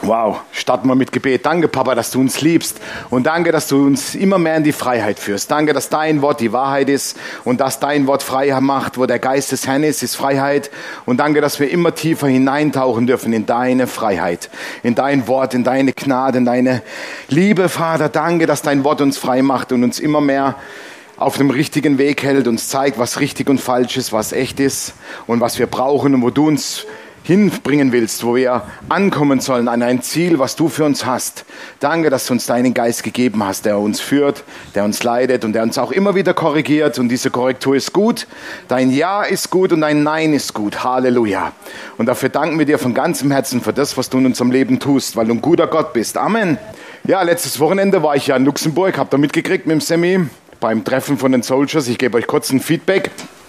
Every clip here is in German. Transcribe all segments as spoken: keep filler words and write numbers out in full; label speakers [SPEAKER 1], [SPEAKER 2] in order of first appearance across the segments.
[SPEAKER 1] Wow, starten wir mit Gebet. Danke, Papa, dass du uns liebst. Und danke, dass du uns immer mehr in die Freiheit führst. Danke, dass dein Wort die Wahrheit ist und dass dein Wort frei macht. Wo der Geist des Herrn ist, ist Freiheit. Und danke, dass wir immer tiefer hineintauchen dürfen in deine Freiheit, in dein Wort, in deine Gnade, in deine Liebe, Vater. Danke, dass dein Wort uns frei macht und uns immer mehr auf dem richtigen Weg hält, uns zeigt, was richtig und falsch ist, was echt ist und was wir brauchen und wo du uns hinbringen willst, wo wir ankommen sollen an ein Ziel, was du für uns hast. Danke, dass du uns deinen Geist gegeben hast, der uns führt, der uns leitet und der uns auch immer wieder korrigiert. Und diese Korrektur ist gut. Dein Ja ist gut und dein Nein ist gut. Halleluja. Und dafür danken wir dir von ganzem Herzen für das, was du in unserem Leben tust, weil du ein guter Gott bist. Amen. Ja, letztes Wochenende war ich ja in Luxemburg, habt ihr mitgekriegt mit dem Semi beim Treffen von den Soldiers. Ich gebe euch kurz ein Feedback.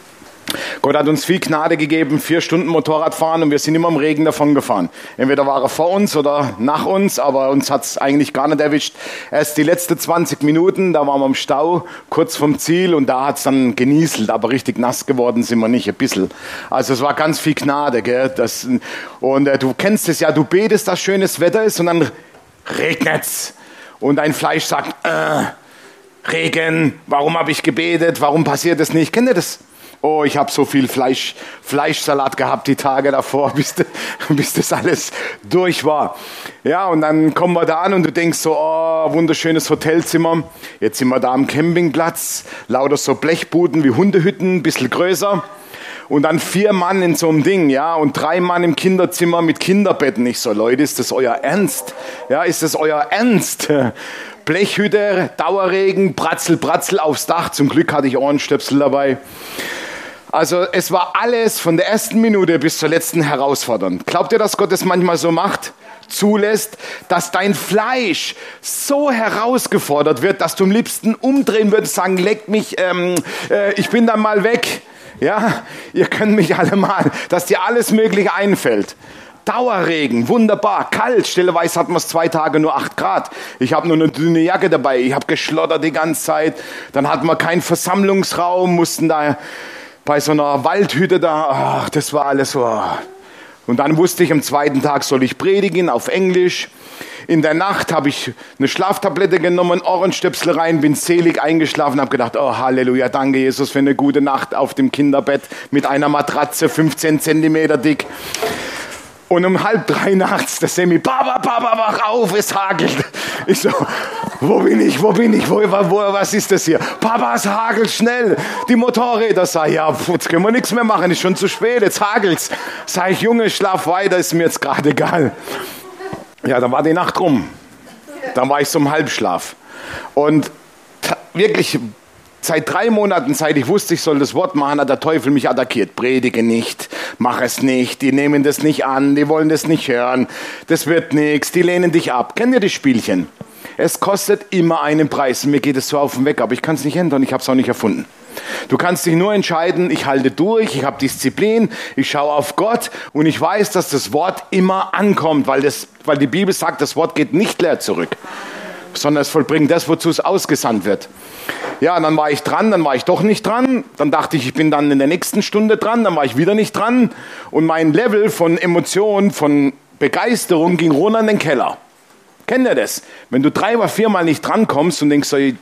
[SPEAKER 1] Gott hat uns viel Gnade gegeben, vier Stunden Motorrad fahren und wir sind immer im Regen davon gefahren. Entweder war er vor uns oder nach uns, aber uns hat es eigentlich gar nicht erwischt. Erst die letzten zwanzig Minuten, da waren wir im Stau, kurz vom Ziel und da hat es dann genieselt, aber richtig nass geworden sind wir nicht, ein bisschen. Also es war ganz viel Gnade. Gell? Das, und äh, du kennst es ja, du betest, dass schönes Wetter ist und dann regnet's. Und dein Fleisch sagt, äh, Regen, warum habe ich gebetet, warum passiert das nicht? Kennt ihr das? Oh, ich habe so viel Fleisch, Fleischsalat gehabt die Tage davor, bis, de, bis das alles durch war. Ja, und dann kommen wir da an und du denkst so, oh, wunderschönes Hotelzimmer. Jetzt sind wir da am Campingplatz, lauter so Blechbuden wie Hundehütten, ein bisschen größer. Und dann vier Mann in so einem Ding, ja, und drei Mann im Kinderzimmer mit Kinderbetten. Ich so, Leute, ist das euer Ernst? Ja, ist das euer Ernst? Blechhütte, Dauerregen, Bratzel, Bratzel aufs Dach. Zum Glück hatte ich Ohrenstöpsel dabei. Also es war alles von der ersten Minute bis zur letzten herausfordernd. Glaubt ihr, dass Gott es manchmal so macht? Zulässt, dass dein Fleisch so herausgefordert wird, dass du am liebsten umdrehen würdest, sagen, leck mich, ähm, äh, ich bin dann mal weg. Ja, ihr könnt mich alle mal, dass dir alles Mögliche einfällt. Dauerregen, wunderbar, kalt, stelleweise hatten wir es zwei Tage nur acht Grad. Ich habe nur eine dünne Jacke dabei, ich habe geschlottert die ganze Zeit. Dann hatten wir keinen Versammlungsraum, mussten da bei so einer Waldhütte da, ach, das war alles so. Und dann wusste ich, am zweiten Tag soll ich predigen auf Englisch. In der Nacht habe ich eine Schlaftablette genommen, Ohrenstöpsel rein, bin selig eingeschlafen, habe gedacht, oh Halleluja, danke Jesus für eine gute Nacht auf dem Kinderbett mit einer Matratze, fünfzehn Zentimeter dick. Und um halb drei nachts, der Semi, Papa, Papa, wach auf, es hagelt. Ich so, wo bin ich, wo bin ich, wo, wo, was ist das hier? Papa, es hagelt schnell. Die Motorräder, sag ich, ja, pf, jetzt können wir nichts mehr machen, ist schon zu spät, jetzt hagelt's. Sag ich, Junge, schlaf weiter, ist mir jetzt gerade egal. Ja, dann war die Nacht rum. Dann war ich so im Halbschlaf. Und wirklich, seit drei Monaten, seit ich wusste, ich soll das Wort machen, hat der Teufel mich attackiert. Predige nicht, mach es nicht, die nehmen das nicht an, die wollen das nicht hören, das wird nichts, die lehnen dich ab. Kennt ihr die Spielchen? Es kostet immer einen Preis. Mir geht es so auf den Weg, aber ich kann es nicht ändern, ich habe es auch nicht erfunden. Du kannst dich nur entscheiden, ich halte durch, ich habe Disziplin, ich schaue auf Gott und ich weiß, dass das Wort immer ankommt, weil, das, weil die Bibel sagt, das Wort geht nicht leer zurück, sondern es vollbringt das, wozu es ausgesandt wird. Ja, dann war ich dran, dann war ich doch nicht dran, dann dachte ich, ich bin dann in der nächsten Stunde dran, dann war ich wieder nicht dran und mein Level von Emotionen, von Begeisterung ging runter in den Keller. Kennt ihr das? Wenn du drei oder viermal nicht drankommst und denkst so, ich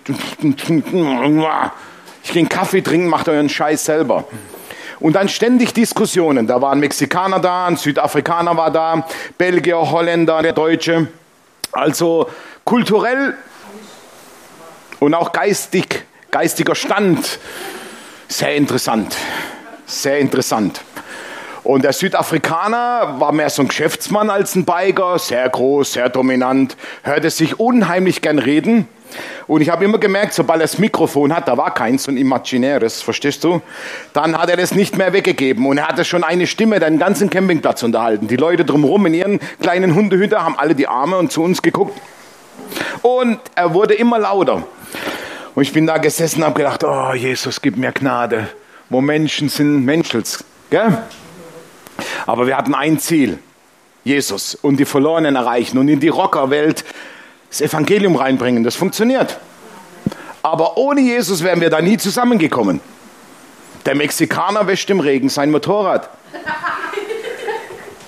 [SPEAKER 1] gehe einen Kaffee trinken, macht euren Scheiß selber. Und dann ständig Diskussionen. Da war ein Mexikaner da, ein Südafrikaner war da, Belgier, Holländer, der Deutsche. Also kulturell und auch geistig, geistiger Stand. Sehr interessant. Sehr interessant. Und der Südafrikaner war mehr so ein Geschäftsmann als ein Biker, sehr groß, sehr dominant, hörte sich unheimlich gern reden. Und ich habe immer gemerkt, sobald er das Mikrofon hat, da war keins, so ein imaginäres, verstehst du? Dann hat er das nicht mehr weggegeben und er hatte schon eine Stimme, den ganzen Campingplatz unterhalten. Die Leute drumherum in ihren kleinen Hundehütte haben alle die Arme und zu uns geguckt. Und er wurde immer lauter. Und ich bin da gesessen und habe gedacht, oh Jesus, gib mir Gnade. Wo Menschen sind, Menschels, gell? Aber wir hatten ein Ziel, Jesus und die Verlorenen erreichen und in die Rockerwelt das Evangelium reinbringen. Das funktioniert. Aber ohne Jesus wären wir da nie zusammengekommen. Der Mexikaner wäscht im Regen sein Motorrad.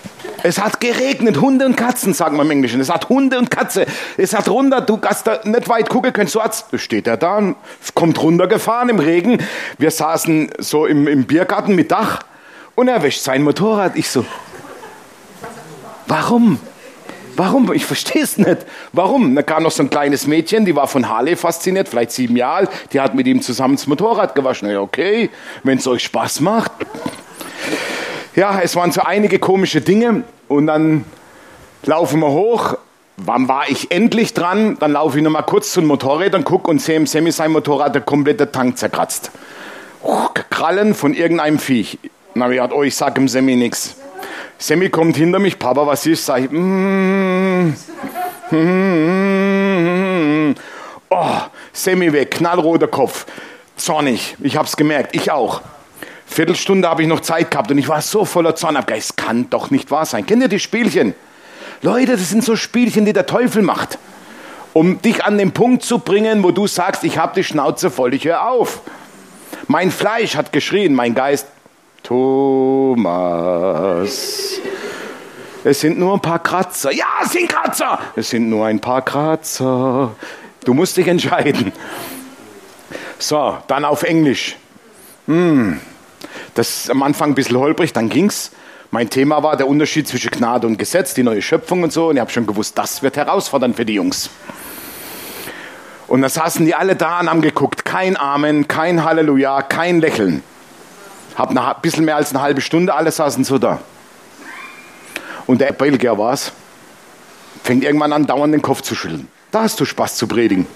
[SPEAKER 1] Es hat geregnet, Hunde und Katzen, sagen wir im Englischen. Es hat Hunde und Katze. Es hat runter, du hast da nicht weit gucken können. So hat's, steht er da, kommt runtergefahren im Regen. Wir saßen so im, im Biergarten mit Dach und er wäscht sein Motorrad. Ich so, warum? Warum? Ich verstehe es nicht. Warum? Da kam noch so ein kleines Mädchen, die war von Harley fasziniert, vielleicht sieben Jahre alt. Die hat mit ihm zusammen das Motorrad gewaschen. Ja, okay, wenn es euch Spaß macht. Ja, es waren so einige komische Dinge und dann laufen wir hoch. Wann war ich endlich dran? Dann laufe ich noch mal kurz zu den Motorrädern, guck und sehe im Semi sein Motorrad der komplette Tank zerkratzt. Oh, Krallen von irgendeinem Viech. Na, ich dachte, oh, ich sag dem Semi nix. Semi kommt hinter mich, Papa, was ist? Sag ich, mm, mm, mm. Oh, Semi weg, knallroter Kopf, zornig. Ich hab's gemerkt, ich auch. Viertelstunde habe ich noch Zeit gehabt und ich war so voller Zorn. Es kann doch nicht wahr sein. Kennt ihr die Spielchen? Leute, das sind so Spielchen, die der Teufel macht, um dich an den Punkt zu bringen, wo du sagst, ich habe die Schnauze voll, ich höre auf. Mein Fleisch hat geschrien, mein Geist, Thomas, es sind nur ein paar Kratzer. Ja, es sind Kratzer. Es sind nur ein paar Kratzer. Du musst dich entscheiden. So, dann auf Englisch. Hm. Das ist am Anfang ein bisschen holprig, dann ging's. Mein Thema war der Unterschied zwischen Gnade und Gesetz, die neue Schöpfung und so. Und ich habe schon gewusst, das wird herausfordernd für die Jungs. Und da saßen die alle da und haben geguckt. Kein Amen, kein Halleluja, kein Lächeln. Hab ein bisschen mehr als eine halbe Stunde, alle saßen so da. Und der Belgier war's, fängt irgendwann an, dauernd den Kopf zu schütteln. Da hast du Spaß zu predigen.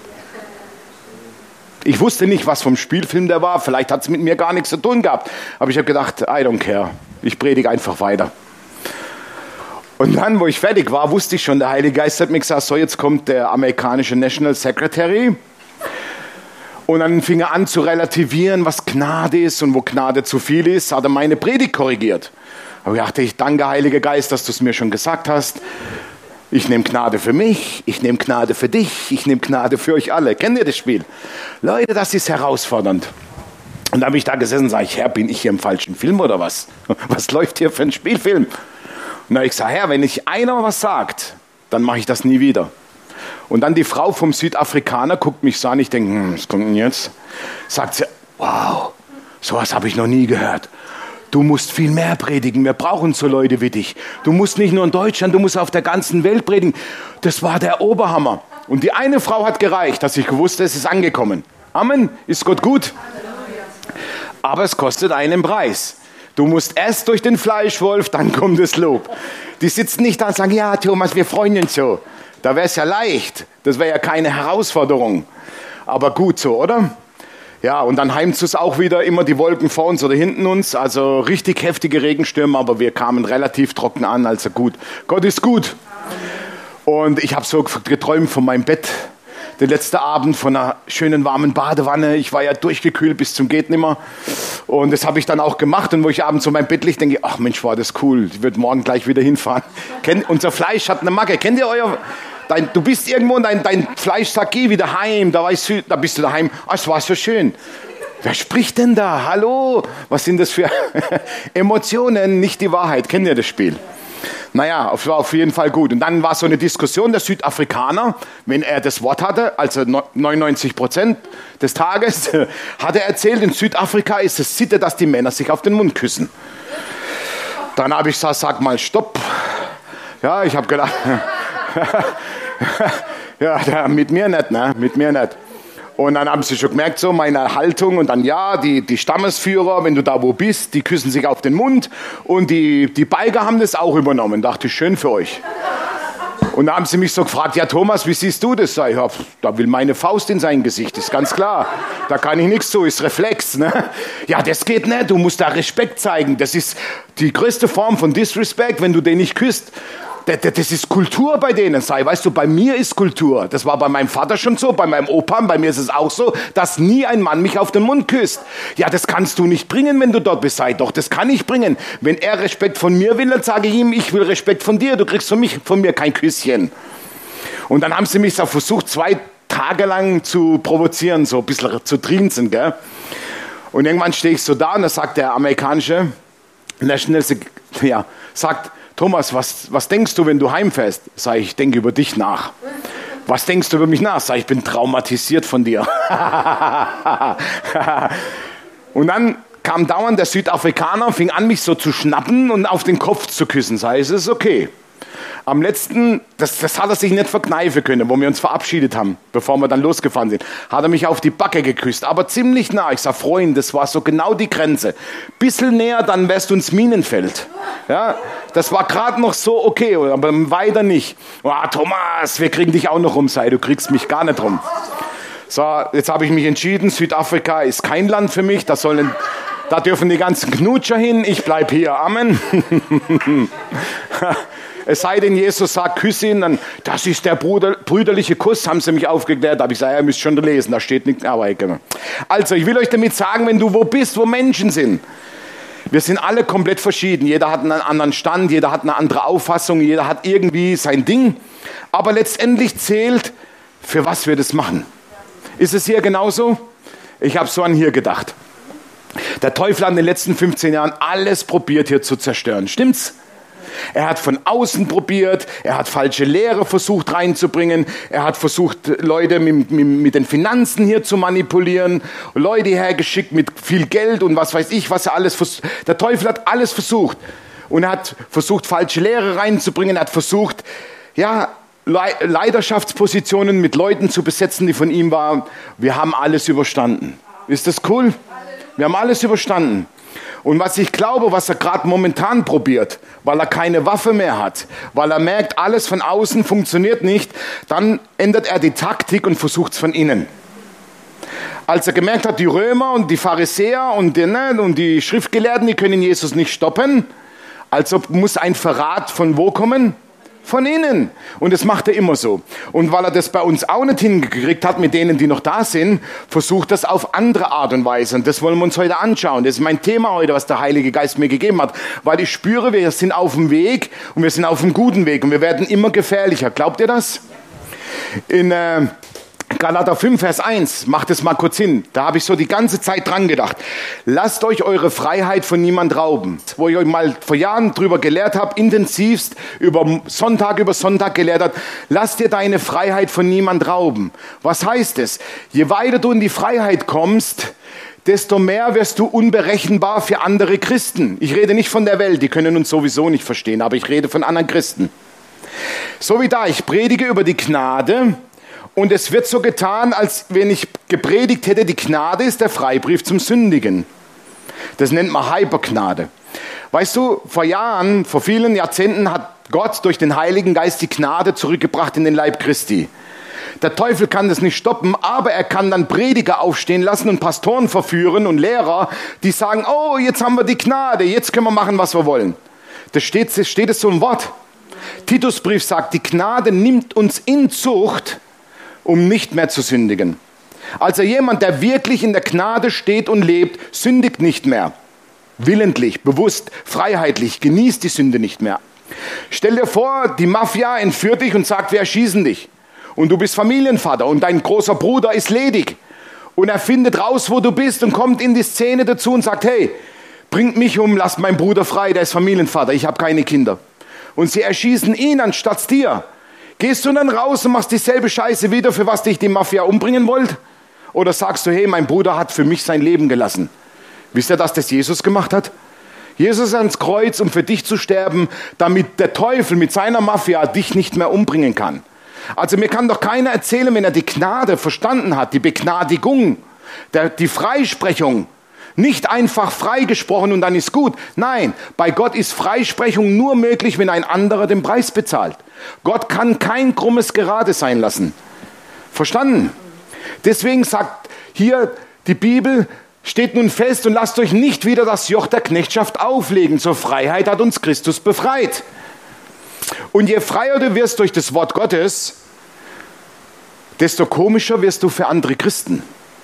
[SPEAKER 1] Ich wusste nicht, was vom Spielfilm der war. Vielleicht hat es mit mir gar nichts zu tun gehabt. Aber ich habe gedacht, I don't care. Ich predige einfach weiter. Und dann, wo ich fertig war, wusste ich schon, der Heilige Geist hat mir gesagt, so, jetzt kommt der amerikanische National Secretary. Und dann fing er an zu relativieren, was Gnade ist und wo Gnade zu viel ist. Hat er meine Predigt korrigiert. Aber ich dachte, ich danke, Heiliger Geist, dass du es mir schon gesagt hast. Ich nehme Gnade für mich, ich nehme Gnade für dich, ich nehme Gnade für euch alle. Kennt ihr das Spiel? Leute, das ist herausfordernd. Und da habe ich da gesessen und sage ich, Herr, bin ich hier im falschen Film oder was? Was läuft hier für ein Spielfilm? Und da habe ich gesagt, Herr, wenn ich einer was sagt, dann mache ich das nie wieder. Und dann die Frau vom Südafrikaner guckt mich so an, ich denke, hm, was kommt denn jetzt? Sagt sie, wow, sowas habe ich noch nie gehört. Du musst viel mehr predigen, wir brauchen so Leute wie dich. Du musst nicht nur in Deutschland, du musst auf der ganzen Welt predigen. Das war der Oberhammer. Und die eine Frau hat gereicht, dass ich gewusst habe, es ist angekommen. Amen, ist Gott gut. Aber es kostet einen Preis. Du musst erst durch den Fleischwolf, dann kommt das Lob. Die sitzen nicht da und sagen, ja Thomas, wir freuen uns so. Da wäre es ja leicht, das wäre ja keine Herausforderung. Aber gut so, oder? Ja, und dann heimzt es auch wieder immer die Wolken vor uns oder hinten uns. Also richtig heftige Regenstürme, aber wir kamen relativ trocken an, also gut. Gott ist gut. Und ich habe so geträumt von meinem Bett. Den letzten Abend von einer schönen warmen Badewanne. Ich war ja durchgekühlt bis zum Gehtnimmer. Und das habe ich dann auch gemacht. Und wo ich abends so mein Bett liege, denke ich, ach Mensch, war das cool. Ich würde morgen gleich wieder hinfahren. Kennt, unser Fleisch hat eine Macke. Kennt ihr euer... Dein, du bist irgendwo und dein, dein Fleisch sagt, geh wieder heim, da, weißt du, da bist du daheim. Ach, es war so schön. Wer spricht denn da? Hallo? Was sind das für Emotionen? Nicht die Wahrheit. Kennt ihr das Spiel? Naja, es war auf jeden Fall gut. Und dann war so eine Diskussion, der Südafrikaner, wenn er das Wort hatte, also neunundneunzig Prozent des Tages, hat er erzählt, in Südafrika ist es Sitte, dass die Männer sich auf den Mund küssen. Dann habe ich gesagt, sag mal, stopp. Ja, ich habe gedacht... ja, mit mir nicht, ne? Mit mir nicht. Und dann haben sie schon gemerkt, so meine Haltung. Und dann, ja, die, die Stammesführer, wenn du da wo bist, die küssen sich auf den Mund. Und die, die Biker haben das auch übernommen. Dachte ich, schön für euch. Und da haben sie mich so gefragt, ja Thomas, wie siehst du das? Sag ich, ja, da will meine Faust in sein Gesicht, ist ganz klar. Da kann ich nichts zu, ist Reflex. Ne? Ja, das geht nicht, du musst da Respekt zeigen. Das ist die größte Form von Disrespect, wenn du den nicht küsst. Das ist Kultur bei denen, sei. Weißt du, bei mir ist Kultur. Das war bei meinem Vater schon so, bei meinem Opa, bei mir ist es auch so, dass nie ein Mann mich auf den Mund küsst. Ja, das kannst du nicht bringen, wenn du dort bist. Sei doch, das kann ich bringen. Wenn er Respekt von mir will, dann sage ich ihm, ich will Respekt von dir. Du kriegst von, mich, von mir kein Küsschen. Und dann haben sie mich so versucht, zwei Tage lang zu provozieren, so ein bisschen zu trinzen, gell? Und irgendwann stehe ich so da und da sagt der amerikanische National, ja, sagt, Thomas, was, was denkst du, wenn du heimfährst? Sag ich, ich denke über dich nach. Was denkst du über mich nach? Sag ich, ich bin traumatisiert von dir. Und dann kam dauernd der Südafrikaner und fing an, mich so zu schnappen und auf den Kopf zu küssen. Sag ich, es ist okay. Am letzten, das, das hat er sich nicht verkneifen können, wo wir uns verabschiedet haben, bevor wir dann losgefahren sind, hat er mich auf die Backe geküsst, aber ziemlich nah. Ich sag, Freund, das war so genau die Grenze. Bisschen näher, dann wärst du ins Minenfeld. Ja, das war gerade noch so okay, aber weiter nicht. Oh, Thomas, wir kriegen dich auch noch rum, sei, du kriegst mich gar nicht rum. So, jetzt habe ich mich entschieden, Südafrika ist kein Land für mich, da sollen, da dürfen die ganzen Knutscher hin, ich bleib hier, Amen. Es sei denn, Jesus sagt, küss ihn, dann, das ist der Bruder, brüderliche Kuss, haben sie mich aufgeklärt. Da habe ich gesagt, ihr müsst schon lesen, da steht nichts. Aber also, ich will euch damit sagen, wenn du wo bist, wo Menschen sind, wir sind alle komplett verschieden. Jeder hat einen anderen Stand, jeder hat eine andere Auffassung, jeder hat irgendwie sein Ding. Aber letztendlich zählt, für was wir das machen. Ist es hier genauso? Ich habe so an hier gedacht. Der Teufel hat in den letzten fünfzehn Jahren alles probiert, hier zu zerstören. Stimmt's? Er hat von außen probiert, er hat falsche Lehre versucht reinzubringen, er hat versucht, Leute mit, mit, mit den Finanzen hier zu manipulieren, Leute hergeschickt mit viel Geld und was weiß ich, was er alles versucht. Der Teufel hat alles versucht und er hat versucht, falsche Lehre reinzubringen, er hat versucht, ja, Leidenschaftspositionen mit Leuten zu besetzen, die von ihm waren. Wir haben alles überstanden. Ist das cool? Wir haben alles überstanden. Und was ich glaube, was er gerade momentan probiert, weil er keine Waffe mehr hat, weil er merkt, alles von außen funktioniert nicht, dann ändert er die Taktik und versucht es von innen. Als er gemerkt hat, die Römer und die Pharisäer und die, ne, und die Schriftgelehrten, die können Jesus nicht stoppen, also muss ein Verrat von wo kommen? Von innen. Und das macht er immer so. Und weil er das bei uns auch nicht hingekriegt hat, mit denen, die noch da sind, versucht das auf andere Art und Weise. Und das wollen wir uns heute anschauen. Das ist mein Thema heute, was der Heilige Geist mir gegeben hat. Weil ich spüre, wir sind auf dem Weg und wir sind auf einem guten Weg. Und wir werden immer gefährlicher. Glaubt ihr das? In äh, Galater fünf, Vers eins, macht es mal kurz hin. Da habe ich so die ganze Zeit dran gedacht. Lasst euch eure Freiheit von niemand rauben. Wo ich euch mal vor Jahren drüber gelehrt habe, intensivst, über Sonntag über Sonntag gelehrt habe. Lasst dir deine Freiheit von niemand rauben. Was heißt es? Je weiter du in die Freiheit kommst, desto mehr wirst du unberechenbar für andere Christen. Ich rede nicht von der Welt, die können uns sowieso nicht verstehen, aber ich rede von anderen Christen. So wie da, ich predige über die Gnade. Und es wird so getan, als wenn ich gepredigt hätte, die Gnade ist der Freibrief zum Sündigen. Das nennt man Hypergnade. Weißt du, vor Jahren, vor vielen Jahrzehnten hat Gott durch den Heiligen Geist die Gnade zurückgebracht in den Leib Christi. Der Teufel kann das nicht stoppen, aber er kann dann Prediger aufstehen lassen und Pastoren verführen und Lehrer, die sagen, oh, jetzt haben wir die Gnade, jetzt können wir machen, was wir wollen. Da steht, steht es so im Wort. Titusbrief sagt, die Gnade nimmt uns in Zucht, um nicht mehr zu sündigen. Also jemand, der wirklich in der Gnade steht und lebt, sündigt nicht mehr. Willentlich, bewusst, freiheitlich, genießt die Sünde nicht mehr. Stell dir vor, die Mafia entführt dich und sagt, wir erschießen dich. Und du bist Familienvater und dein großer Bruder ist ledig. Und er findet raus, wo du bist und kommt in die Szene dazu und sagt, hey, bringt mich um, lasst meinen Bruder frei, der ist Familienvater, ich habe keine Kinder. Und sie erschießen ihn anstatt dir. Gehst du dann raus und machst dieselbe Scheiße wieder, für was dich die Mafia umbringen wollt? Oder sagst du, hey, mein Bruder hat für mich sein Leben gelassen. Wisst ihr, dass das Jesus gemacht hat? Jesus ist ans Kreuz, um für dich zu sterben, damit der Teufel mit seiner Mafia dich nicht mehr umbringen kann. Also mir kann doch keiner erzählen, wenn er die Gnade verstanden hat, die Begnadigung, der, die Freisprechung, nicht einfach freigesprochen und dann ist gut. Nein, bei Gott ist Freisprechung nur möglich, wenn ein anderer den Preis bezahlt. Gott kann kein krummes Gerade sein lassen. Verstanden? Deswegen sagt hier die Bibel, steht nun fest und lasst euch nicht wieder das Joch der Knechtschaft auflegen. Zur Freiheit hat uns Christus befreit. Und je freier du wirst durch das Wort Gottes, desto komischer wirst du für andere Christen.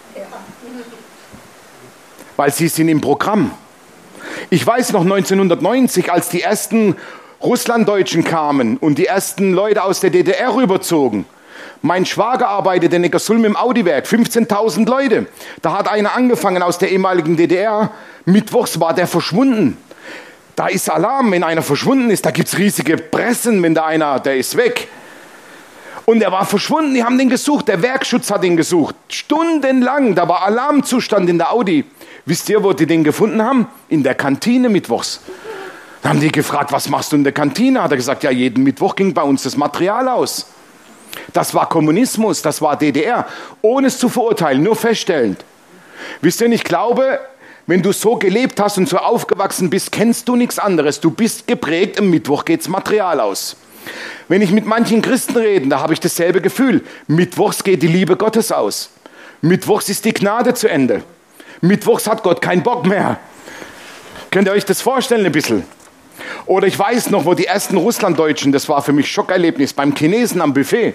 [SPEAKER 1] Weil sie sind im Programm. Ich weiß noch neunzehnhundertneunzig, als die ersten Russlanddeutschen kamen und die ersten Leute aus der D D R rüberzogen. Mein Schwager arbeitete in Neckarsulm im Audiwerk, fünfzehntausend Leute. Da hat einer angefangen aus der ehemaligen D D R. Mittwochs war der verschwunden. Da ist Alarm, wenn einer verschwunden ist. Da gibt es riesige Pressen, wenn da einer, der ist weg. Und er war verschwunden, die haben den gesucht. Der Werkschutz hat ihn gesucht. Stundenlang, da war Alarmzustand in der Audi. Wisst ihr, wo die den gefunden haben? In der Kantine mittwochs. Da haben die gefragt, was machst du in der Kantine? Hat er gesagt, ja, jeden Mittwoch ging bei uns das Material aus. Das war Kommunismus, das war D D R. Ohne es zu verurteilen, nur feststellend. Wisst ihr, ich glaube, wenn du so gelebt hast und so aufgewachsen bist, kennst du nichts anderes. Du bist geprägt, am Mittwoch geht's Material aus. Wenn ich mit manchen Christen rede, da habe ich dasselbe Gefühl. Mittwochs geht die Liebe Gottes aus. Mittwochs ist die Gnade zu Ende. Mittwochs hat Gott keinen Bock mehr. Könnt ihr euch das vorstellen ein bisschen? Oder ich weiß noch, wo die ersten Russlanddeutschen, das war für mich Schockerlebnis, beim Chinesen am Buffet,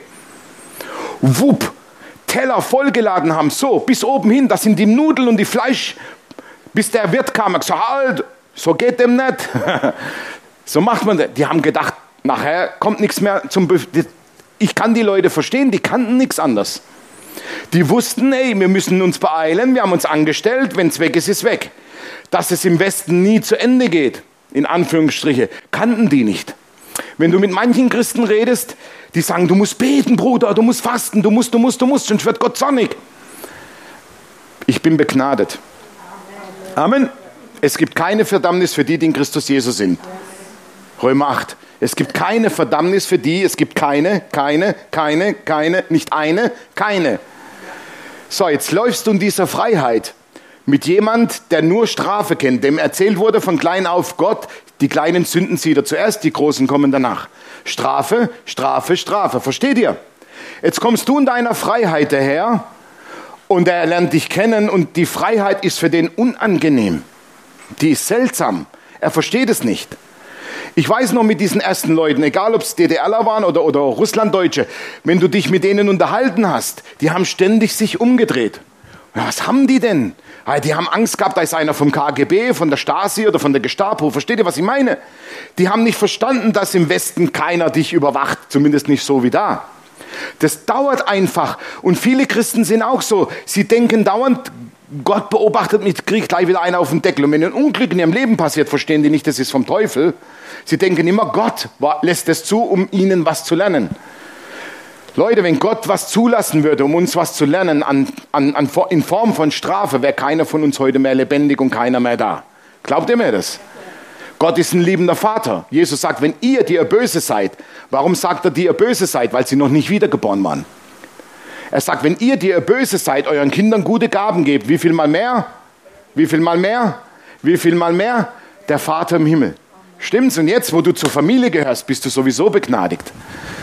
[SPEAKER 1] wupp, Teller vollgeladen haben, so, bis oben hin, das sind die Nudeln und die Fleisch, bis der Wirt kam, er gesagt, halt, so geht dem nicht. So macht man das. Die haben gedacht, nachher kommt nichts mehr zum Buffet. Ich kann die Leute verstehen, die kannten nichts anderes. Die wussten, ey, wir müssen uns beeilen, wir haben uns angestellt, wenn es weg ist, ist weg. Dass es im Westen nie zu Ende geht, in Anführungsstriche, kannten die nicht. Wenn du mit manchen Christen redest, die sagen, du musst beten, Bruder, du musst fasten, du musst, du musst, du musst, sonst wird Gott zornig. Ich bin begnadet. Amen. Es gibt keine Verdammnis für die, die in Christus Jesus sind. Römer acht. Es gibt keine Verdammnis für die, es gibt keine, keine, keine, keine, nicht eine, keine. So, jetzt läufst du in dieser Freiheit mit jemand, der nur Strafe kennt, dem erzählt wurde von klein auf, Gott, die kleinen Sünden sieht er zuerst, die großen kommen danach. Strafe, Strafe, Strafe. Versteht ihr? Jetzt kommst du in deiner Freiheit daher und er lernt dich kennen und die Freiheit ist für den unangenehm. Die ist seltsam. Er versteht es nicht. Ich weiß noch mit diesen ersten Leuten, egal ob es DDRler waren oder, oder Russlanddeutsche, wenn du dich mit denen unterhalten hast, die haben ständig sich umgedreht. Ja, was haben die denn? Die haben Angst gehabt, da ist einer vom K G B, von der Stasi oder von der Gestapo. Versteht ihr, was ich meine? Die haben nicht verstanden, dass im Westen keiner dich überwacht, zumindest nicht so wie da. Das dauert einfach. Und viele Christen sind auch so. Sie denken dauernd, Gott beobachtet mich, kriegt gleich wieder einer auf den Deckel. Und wenn ein Unglück in ihrem Leben passiert, verstehen die nicht, das ist vom Teufel. Sie denken immer, Gott lässt es zu, um ihnen was zu lernen. Leute, wenn Gott was zulassen würde, um uns was zu lernen an, an, an, in Form von Strafe, wäre keiner von uns heute mehr lebendig und keiner mehr da. Glaubt ihr mir das? Gott ist ein liebender Vater. Jesus sagt, wenn ihr, die ihr böse seid, warum sagt er, die ihr böse seid? Weil sie noch nicht wiedergeboren waren. Er sagt, wenn ihr, die ihr böse seid, euren Kindern gute Gaben gebt, wie viel mal mehr? Wie viel mal mehr? Wie viel mal mehr? Der Vater im Himmel. Stimmt's? Und jetzt, wo du zur Familie gehörst, bist du sowieso begnadigt.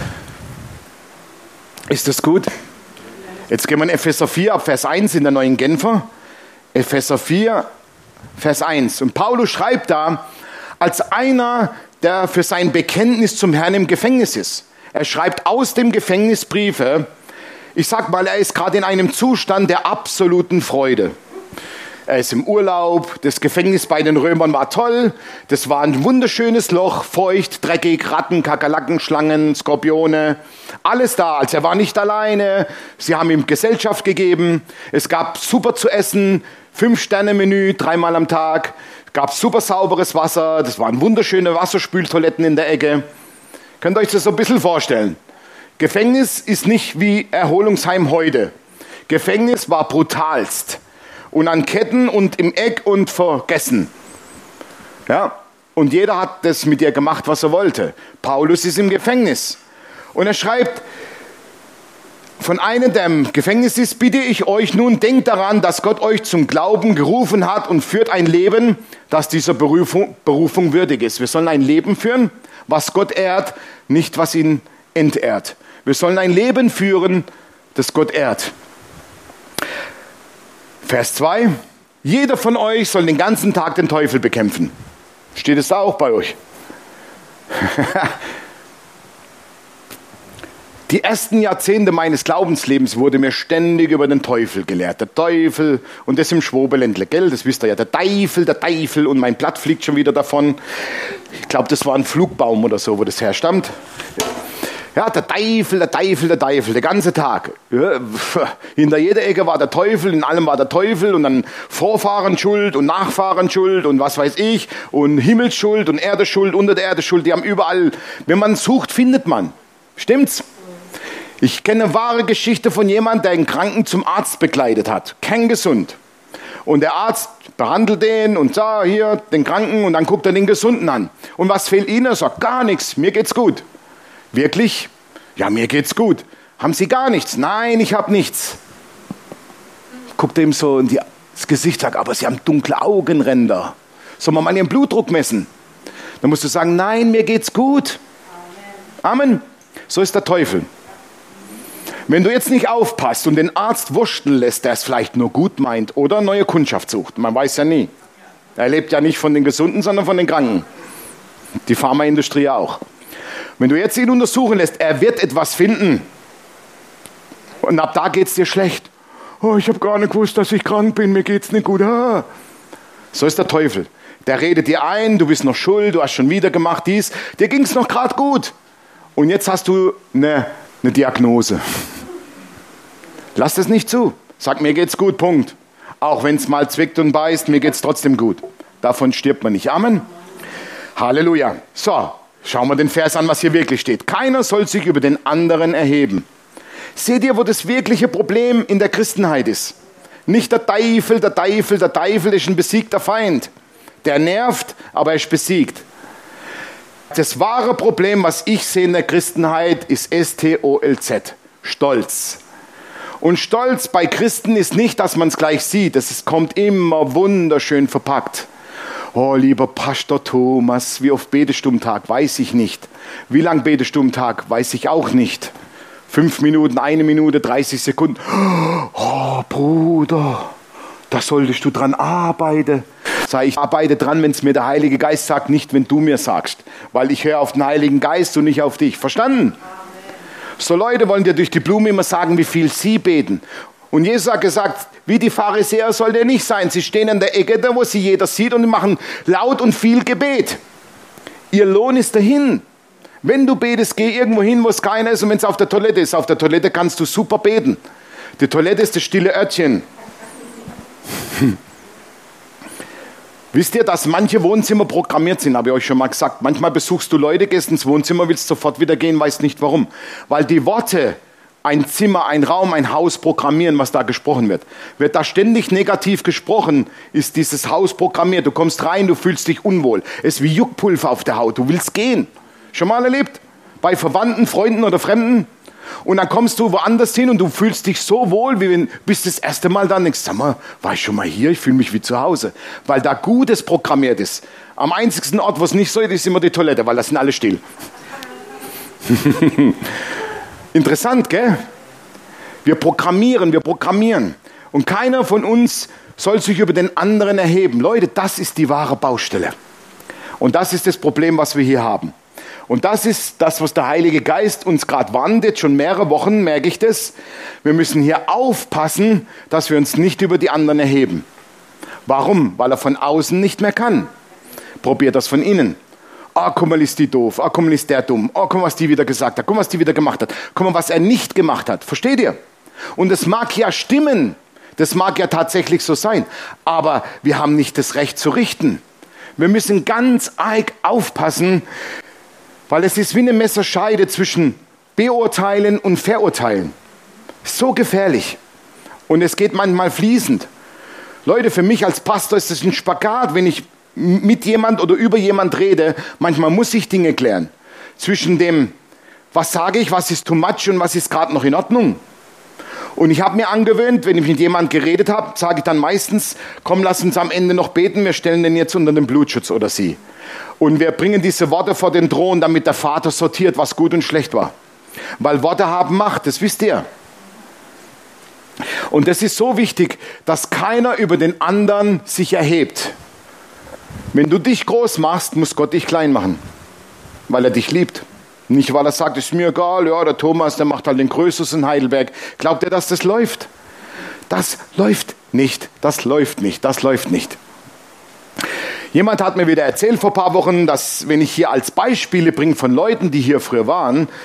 [SPEAKER 1] Ist das gut? Jetzt gehen wir in Epheser vier ab Vers eins in der neuen Genfer. Epheser vier, Vers eins. Und Paulus schreibt da, als einer, der für sein Bekenntnis zum Herrn im Gefängnis ist. Er schreibt aus dem Gefängnis Briefe. Ich sag mal, er ist gerade in einem Zustand der absoluten Freude. Er ist im Urlaub, das Gefängnis bei den Römern war toll, das war ein wunderschönes Loch, feucht, dreckig, Ratten, Kakerlaken, Schlangen, Skorpione, alles da. Also er war nicht alleine, sie haben ihm Gesellschaft gegeben, es gab super zu essen, Fünf-Sterne-Menü, dreimal am Tag, es gab super sauberes Wasser, das waren wunderschöne Wasserspültoiletten in der Ecke. Könnt ihr euch das so ein bisschen vorstellen? Gefängnis ist nicht wie Erholungsheim heute. Gefängnis war brutalst. Und an Ketten und im Eck und vergessen. Ja? Und jeder hat das mit dir gemacht, was er wollte. Paulus ist im Gefängnis. Und er schreibt, von einem, der im Gefängnis ist, bitte ich euch nun, denkt daran, dass Gott euch zum Glauben gerufen hat und führt ein Leben, das dieser Berufung, Berufung würdig ist. Wir sollen ein Leben führen, was Gott ehrt, nicht was ihn entehrt. Wir sollen ein Leben führen, das Gott ehrt. Vers zwei. Jeder von euch soll den ganzen Tag den Teufel bekämpfen. Steht es da auch bei euch? Die ersten Jahrzehnte meines Glaubenslebens wurde mir ständig über den Teufel gelehrt. Der Teufel und das im Schwobeländle, gell? Das wisst ihr ja. Der Teufel, der Teufel und mein Blatt fliegt schon wieder davon. Ich glaube, das war ein Flugbaum oder so, wo das herstammt. Ja, der Teufel, der Teufel, der Teufel, der ganze Tag. Ja, hinter jeder Ecke war der Teufel, in allem war der Teufel und dann Vorfahren schuld und Nachfahren schuld und was weiß ich und Himmelsschuld und Erdeschuld, unter der Erde Schuld. Die haben überall, wenn man sucht, findet man. Stimmt's? Ich kenne eine wahre Geschichte von jemandem, der einen Kranken zum Arzt begleitet hat. Kerngesund. Und der Arzt behandelt den und sagt, hier, den Kranken, und dann guckt er den Gesunden an. Und was fehlt Ihnen? Er sagt, gar nichts, mir geht's gut. Wirklich? Ja, mir geht's gut. Haben Sie gar nichts? Nein, ich habe nichts. Guckt ihm so in die, das Gesicht, sagt, aber Sie haben dunkle Augenränder. Sollen wir mal Ihren Blutdruck messen? Dann musst du sagen, nein, mir geht's gut. Amen. Amen. So ist der Teufel. Wenn du jetzt nicht aufpasst und den Arzt wurschteln lässt, der es vielleicht nur gut meint oder neue Kundschaft sucht, man weiß ja nie. Er lebt ja nicht von den Gesunden, sondern von den Kranken. Die Pharmaindustrie auch. Wenn du jetzt ihn untersuchen lässt, er wird etwas finden. Und ab da geht es dir schlecht. Oh, ich habe gar nicht gewusst, dass ich krank bin, mir geht's nicht gut. Ah. So ist der Teufel. Der redet dir ein, du bist noch schuld, du hast schon wieder gemacht dies. Dir ging es noch gerade gut. Und jetzt hast du eine, eine Diagnose. Lass das nicht zu. Sag, mir geht's gut, Punkt. Auch wenn es mal zwickt und beißt, mir geht's trotzdem gut. Davon stirbt man nicht. Amen. Halleluja. So. Schauen wir den Vers an, was hier wirklich steht. Keiner soll sich über den anderen erheben. Seht ihr, wo das wirkliche Problem in der Christenheit ist? Nicht der Teufel, der Teufel, der Teufel ist ein besiegter Feind. Der nervt, aber er ist besiegt. Das wahre Problem, was ich sehe in der Christenheit, ist S T O L Z. Stolz. Und Stolz bei Christen ist nicht, dass man es gleich sieht. Es kommt immer wunderschön verpackt. Oh, lieber Pastor Thomas, wie oft betest du am Tag? Weiß ich nicht. Wie lang betest du am Tag? Weiß ich auch nicht. Fünf Minuten, eine Minute, dreißig Sekunden. Oh, Bruder, da solltest du dran arbeiten. Sag ich, arbeite dran, wenn es mir der Heilige Geist sagt, nicht wenn du mir sagst. Weil ich höre auf den Heiligen Geist und nicht auf dich. Verstanden? Amen. So Leute wollen dir durch die Blume immer sagen, wie viel sie beten. Und Jesus hat gesagt, wie die Pharisäer soll der nicht sein. Sie stehen an der Ecke, da wo sie jeder sieht, und machen laut und viel Gebet. Ihr Lohn ist dahin. Wenn du betest, geh irgendwo hin, wo es keiner ist, und wenn es auf der Toilette ist. Auf der Toilette kannst du super beten. Die Toilette ist das stille Örtchen. Hm. Wisst ihr, dass manche Wohnzimmer programmiert sind, habe ich euch schon mal gesagt. Manchmal besuchst du Leute, gehst ins Wohnzimmer, willst sofort wieder gehen, weißt nicht warum. Weil die Worte, ein Zimmer, ein Raum, ein Haus programmieren, was da gesprochen wird. Wird da ständig negativ gesprochen, ist dieses Haus programmiert. Du kommst rein, du fühlst dich unwohl. Es ist wie Juckpulver auf der Haut, du willst gehen. Schon mal erlebt? Bei Verwandten, Freunden oder Fremden? Und dann kommst du woanders hin und du fühlst dich so wohl, wie wenn du bist das erste Mal da und denkst, sag mal, war ich schon mal hier? Ich fühle mich wie zu Hause. Weil da Gutes programmiert ist. Am einzigsten Ort, wo es nicht so ist, ist immer die Toilette, weil da sind alle still. Interessant, gell? Wir programmieren, wir programmieren. Und keiner von uns soll sich über den anderen erheben. Leute, das ist die wahre Baustelle. Und das ist das Problem, was wir hier haben. Und das ist das, was der Heilige Geist uns gerade warnt. Jetzt schon mehrere Wochen merke ich das. Wir müssen hier aufpassen, dass wir uns nicht über die anderen erheben. Warum? Weil er von außen nicht mehr kann. Probiert das von innen. Ah, oh, guck mal, ist die doof. Ah, oh, guck mal, ist der dumm. Oh, guck mal, was die wieder gesagt hat. Guck mal, was die wieder gemacht hat. Guck mal, was er nicht gemacht hat. Versteht ihr? Und es mag ja stimmen. Das mag ja tatsächlich so sein. Aber wir haben nicht das Recht zu richten. Wir müssen ganz arg aufpassen, weil es ist wie eine Messerscheide zwischen Beurteilen und Verurteilen. So gefährlich. Und es geht manchmal fließend. Leute, für mich als Pastor ist es ein Spagat, wenn ich mit jemand oder über jemand rede. Manchmal muss ich Dinge klären. Zwischen dem, was sage ich, was ist too much und was ist gerade noch in Ordnung. Und ich habe mir angewöhnt, wenn ich mit jemandem geredet habe, sage ich dann meistens, komm, lass uns am Ende noch beten, wir stellen den jetzt unter den Blutschutz oder sie. Und wir bringen diese Worte vor den Thron, damit der Vater sortiert, was gut und schlecht war. Weil Worte haben Macht, das wisst ihr. Und es ist so wichtig, dass keiner über den anderen sich erhebt. Wenn du dich groß machst, muss Gott dich klein machen, weil er dich liebt. Nicht, weil er sagt, ist mir egal, ja, der Thomas, der macht halt den Größtes in Heidelberg. Glaubt ihr, dass das läuft? Das läuft nicht, das läuft nicht, das läuft nicht. Jemand hat mir wieder erzählt vor ein paar Wochen, dass, wenn ich hier als Beispiele bringe von Leuten, die hier früher waren,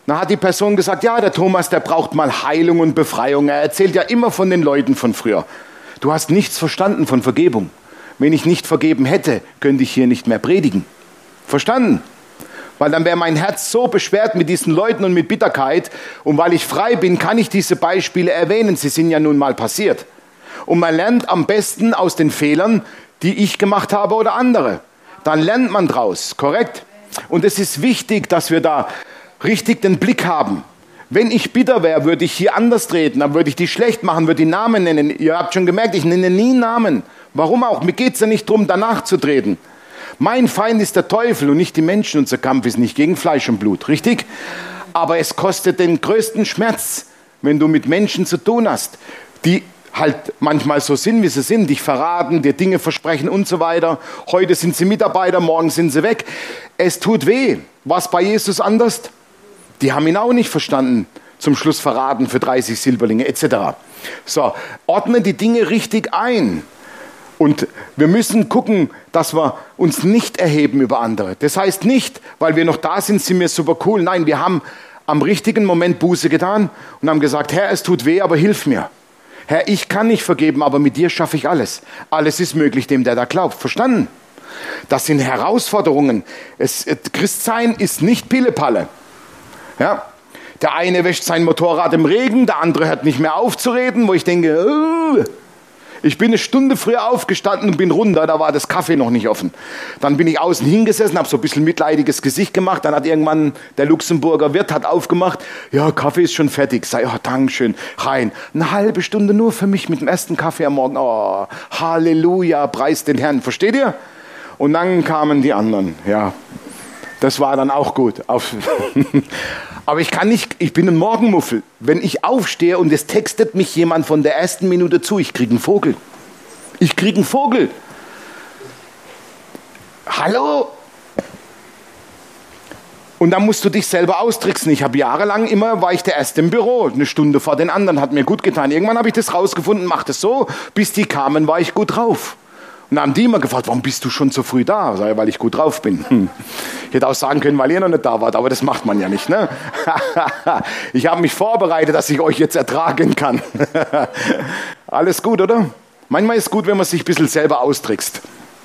[SPEAKER 1] Dann hat die Person gesagt, ja, der Thomas, der braucht mal Heilung und Befreiung. Er erzählt ja immer von den Leuten von früher. Du hast nichts verstanden von Vergebung. Wenn ich nicht vergeben hätte, könnte ich hier nicht mehr predigen. Verstanden? Weil dann wäre mein Herz so beschwert mit diesen Leuten und mit Bitterkeit. Und weil ich frei bin, kann ich diese Beispiele erwähnen. Sie sind ja nun mal passiert. Und man lernt am besten aus den Fehlern, die ich gemacht habe oder andere. Dann lernt man draus, korrekt? Und es ist wichtig, dass wir da richtig den Blick haben. Wenn ich bitter wäre, würde ich hier anders treten, dann würde ich die schlecht machen, würde die Namen nennen. Ihr habt schon gemerkt, ich nenne nie Namen. Warum auch? Mir geht es ja nicht darum, danach zu treten. Mein Feind ist der Teufel und nicht die Menschen. Unser Kampf ist nicht gegen Fleisch und Blut, richtig? Aber es kostet den größten Schmerz, wenn du mit Menschen zu tun hast, die halt manchmal so sind, wie sie sind, dich verraten, dir Dinge versprechen und so weiter. Heute sind sie Mitarbeiter, morgen sind sie weg. Es tut weh. Was bei Jesus anders? Die haben ihn auch nicht verstanden. Zum Schluss verraten für dreißig Silberlinge et cetera. So, ordne die Dinge richtig ein. Und wir müssen gucken, dass wir uns nicht erheben über andere. Das heißt nicht, weil wir noch da sind, sind wir super cool. Nein, wir haben am richtigen Moment Buße getan und haben gesagt, Herr, es tut weh, aber hilf mir. Herr, ich kann nicht vergeben, aber mit dir schaffe ich alles. Alles ist möglich dem, der da glaubt. Verstanden? Das sind Herausforderungen. Es, Christsein ist nicht Pillepalle. Ja? Der eine wäscht sein Motorrad im Regen, der andere hört nicht mehr auf zu reden, wo ich denke, uh, ich bin eine Stunde früher aufgestanden und bin runter, da war das Kaffee noch nicht offen. Dann bin ich außen hingesessen, habe so ein bisschen mitleidiges Gesicht gemacht, dann hat irgendwann der Luxemburger Wirt hat aufgemacht, ja, Kaffee ist schon fertig. Sei, oh, Dankeschön, rein. Eine halbe Stunde nur für mich mit dem ersten Kaffee am Morgen. Oh, Halleluja, preis den Herrn. Versteht ihr? Und dann kamen die anderen, ja. Das war dann auch gut. Aber ich kann nicht, ich bin ein Morgenmuffel. Wenn ich aufstehe und es textet mich jemand von der ersten Minute zu, ich kriege einen Vogel. Ich kriege einen Vogel. Hallo? Und dann musst du dich selber austricksen. Ich habe jahrelang immer, war ich der Erste im Büro, eine Stunde vor den anderen, hat mir gut getan. Irgendwann habe ich das rausgefunden, mach das so, bis die kamen, war ich gut drauf. Und dann haben die immer gefragt, warum bist du schon so früh da? Sag ich, weil ich gut drauf bin. Hm. Ich hätte auch sagen können, weil ihr noch nicht da wart, aber das macht man ja nicht. Ne? Ich habe mich vorbereitet, dass ich euch jetzt ertragen kann. Alles gut, oder? Manchmal ist es gut, wenn man sich ein bisschen selber austrickst.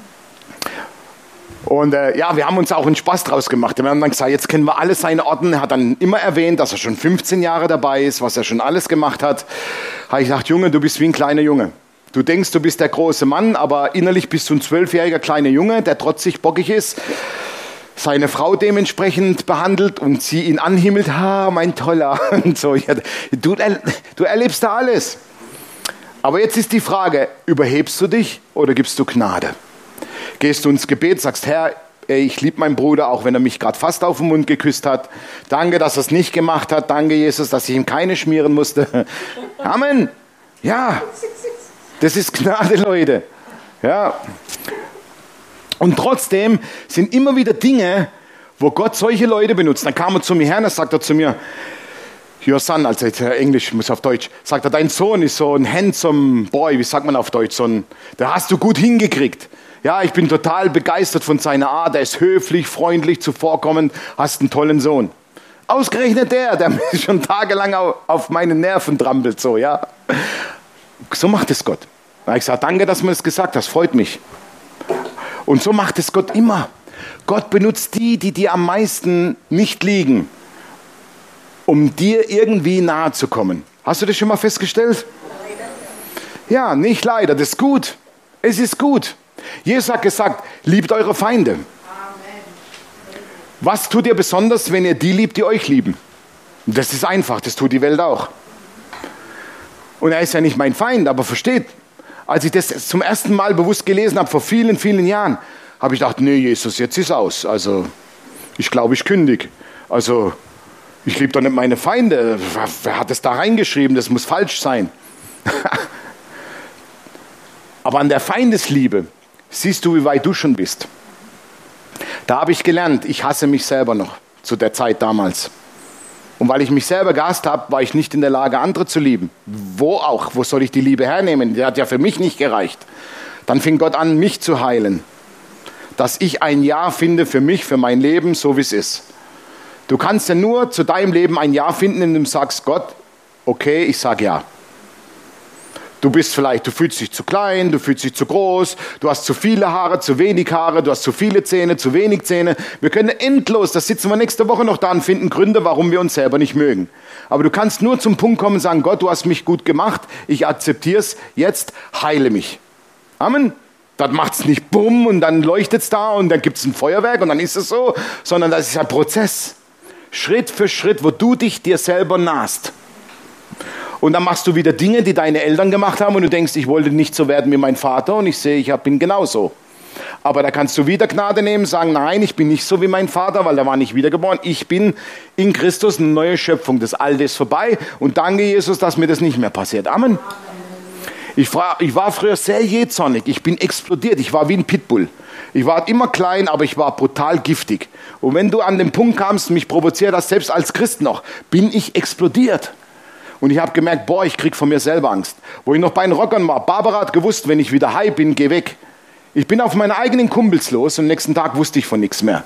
[SPEAKER 1] Und äh, ja, wir haben uns auch einen Spaß draus gemacht. Wir haben dann gesagt, jetzt kennen wir alle seine Orden. Er hat dann immer erwähnt, dass er schon fünfzehn Jahre dabei ist, was er schon alles gemacht hat. Habe ich gesagt, Junge, du bist wie ein kleiner Junge. Du denkst, du bist der große Mann, aber innerlich bist du ein zwölfjähriger kleiner Junge, der trotzig bockig ist, seine Frau dementsprechend behandelt und sie ihn anhimmelt, ha, mein Toller. Und so. Ja, du, du erlebst da alles. Aber jetzt ist die Frage, überhebst du dich oder gibst du Gnade? Gehst du ins Gebet, sagst, Herr, ich liebe meinen Bruder, auch wenn er mich gerade fast auf den Mund geküsst hat. Danke, dass er es nicht gemacht hat. Danke, Jesus, dass ich ihm keine schmieren musste. Amen. Ja. Das ist Gnade, Leute. Ja. Und trotzdem sind immer wieder Dinge, wo Gott solche Leute benutzt. Dann kam er zu mir her, dann sagt er zu mir, your son, also Englisch, muss auf Deutsch, sagt er, dein Sohn ist so ein handsome boy, wie sagt man auf Deutsch, so ein, da hast du gut hingekriegt. Ja, ich bin total begeistert von seiner Art, er ist höflich, freundlich, zuvorkommend, hast einen tollen Sohn. Ausgerechnet der, der mich schon tagelang auf meine Nerven trampelt, so, ja. So macht es Gott. Da habe ich gesagt, danke, dass du mir das gesagt hast, freut mich. Und so macht es Gott immer. Gott benutzt die, die dir am meisten nicht liegen, um dir irgendwie nahe zu kommen. Hast du das schon mal festgestellt? Ja, nicht leider, das ist gut. Es ist gut. Jesus hat gesagt, liebt eure Feinde. Was tut ihr besonders, wenn ihr die liebt, die euch lieben? Das ist einfach, das tut die Welt auch. Und er ist ja nicht mein Feind, aber versteht, als ich das zum ersten Mal bewusst gelesen habe, vor vielen, vielen Jahren, habe ich gedacht, nee, Jesus, jetzt ist aus. Also, ich glaube, ich kündige. Also, ich liebe doch nicht meine Feinde. Wer hat das da reingeschrieben? Das muss falsch sein. Aber an der Feindesliebe siehst du, wie weit du schon bist. Da habe ich gelernt, ich hasse mich selber noch, zu der Zeit damals. Und weil ich mich selber gehasst habe, war ich nicht in der Lage, andere zu lieben. Wo auch? Wo soll ich die Liebe hernehmen? Die hat ja für mich nicht gereicht. Dann fing Gott an, mich zu heilen. Dass ich ein Ja finde für mich, für mein Leben, so wie es ist. Du kannst ja nur zu deinem Leben ein Ja finden, indem du sagst, Gott, okay, ich sage Ja. Du bist vielleicht, du fühlst dich zu klein, du fühlst dich zu groß, du hast zu viele Haare, zu wenig Haare, du hast zu viele Zähne, zu wenig Zähne. Wir können endlos, das sitzen wir nächste Woche noch da und finden Gründe, warum wir uns selber nicht mögen. Aber du kannst nur zum Punkt kommen und sagen, Gott, du hast mich gut gemacht, ich akzeptiere es, jetzt heile mich. Amen. Das macht es nicht bumm und dann leuchtet es da und dann gibt es ein Feuerwerk und dann ist es so, sondern das ist ein Prozess. Schritt für Schritt, wo du dich dir selber nahst. Und dann machst du wieder Dinge, die deine Eltern gemacht haben und du denkst, ich wollte nicht so werden wie mein Vater und ich sehe, ich bin genauso. Aber da kannst du wieder Gnade nehmen, sagen, nein, ich bin nicht so wie mein Vater, weil er war nicht wiedergeboren. Ich bin in Christus eine neue Schöpfung. Das Alte ist vorbei und danke Jesus, dass mir das nicht mehr passiert. Amen. Ich war, ich war früher sehr jähzornig. Ich bin explodiert. Ich war wie ein Pitbull. Ich war immer klein, aber ich war brutal giftig. Und wenn du an den Punkt kamst, mich provoziert hast, selbst als Christ noch, bin ich explodiert. Und ich habe gemerkt, boah, ich krieg von mir selber Angst. Wo ich noch bei den Rockern war, Barbara hat gewusst, wenn ich wieder high bin, geh weg. Ich bin auf meine eigenen Kumpels los und am nächsten Tag wusste ich von nichts mehr.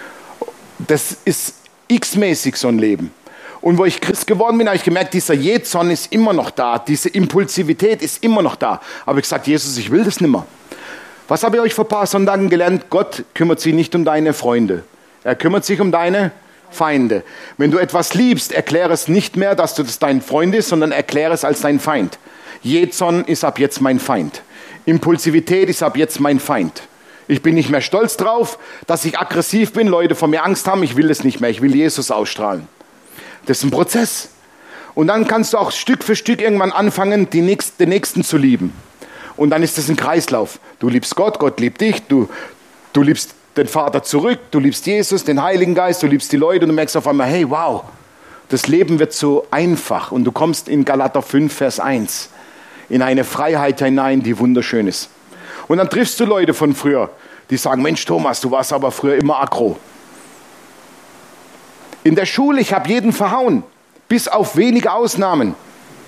[SPEAKER 1] Das ist x-mäßig so ein Leben. Und wo ich Christ geworden bin, habe ich gemerkt, dieser Jähzorn ist immer noch da. Diese Impulsivität ist immer noch da. Aber ich gesagt, Jesus, ich will das nicht mehr. Was habe ich euch vor ein paar Sonntagen gelernt? Gott kümmert sich nicht um deine Freunde. Er kümmert sich um deine Feinde. Wenn du etwas liebst, erkläre es nicht mehr, dass du das dein Freund ist, sondern erkläre es als dein Feind. Jähzorn ist ab jetzt mein Feind. Impulsivität ist ab jetzt mein Feind. Ich bin nicht mehr stolz drauf, dass ich aggressiv bin, Leute vor mir Angst haben. Ich will das nicht mehr. Ich will Jesus ausstrahlen. Das ist ein Prozess. Und dann kannst du auch Stück für Stück irgendwann anfangen, die Nächsten, den Nächsten zu lieben. Und dann ist das ein Kreislauf. Du liebst Gott, Gott liebt dich, du, du liebst den Vater zurück, du liebst Jesus, den Heiligen Geist, du liebst die Leute und du merkst auf einmal, hey, wow, das Leben wird so einfach. Und du kommst in Galater fünf, Vers eins in eine Freiheit hinein, die wunderschön ist. Und dann triffst du Leute von früher, die sagen, Mensch Thomas, du warst aber früher immer aggro. In der Schule, ich habe jeden verhauen, bis auf wenige Ausnahmen.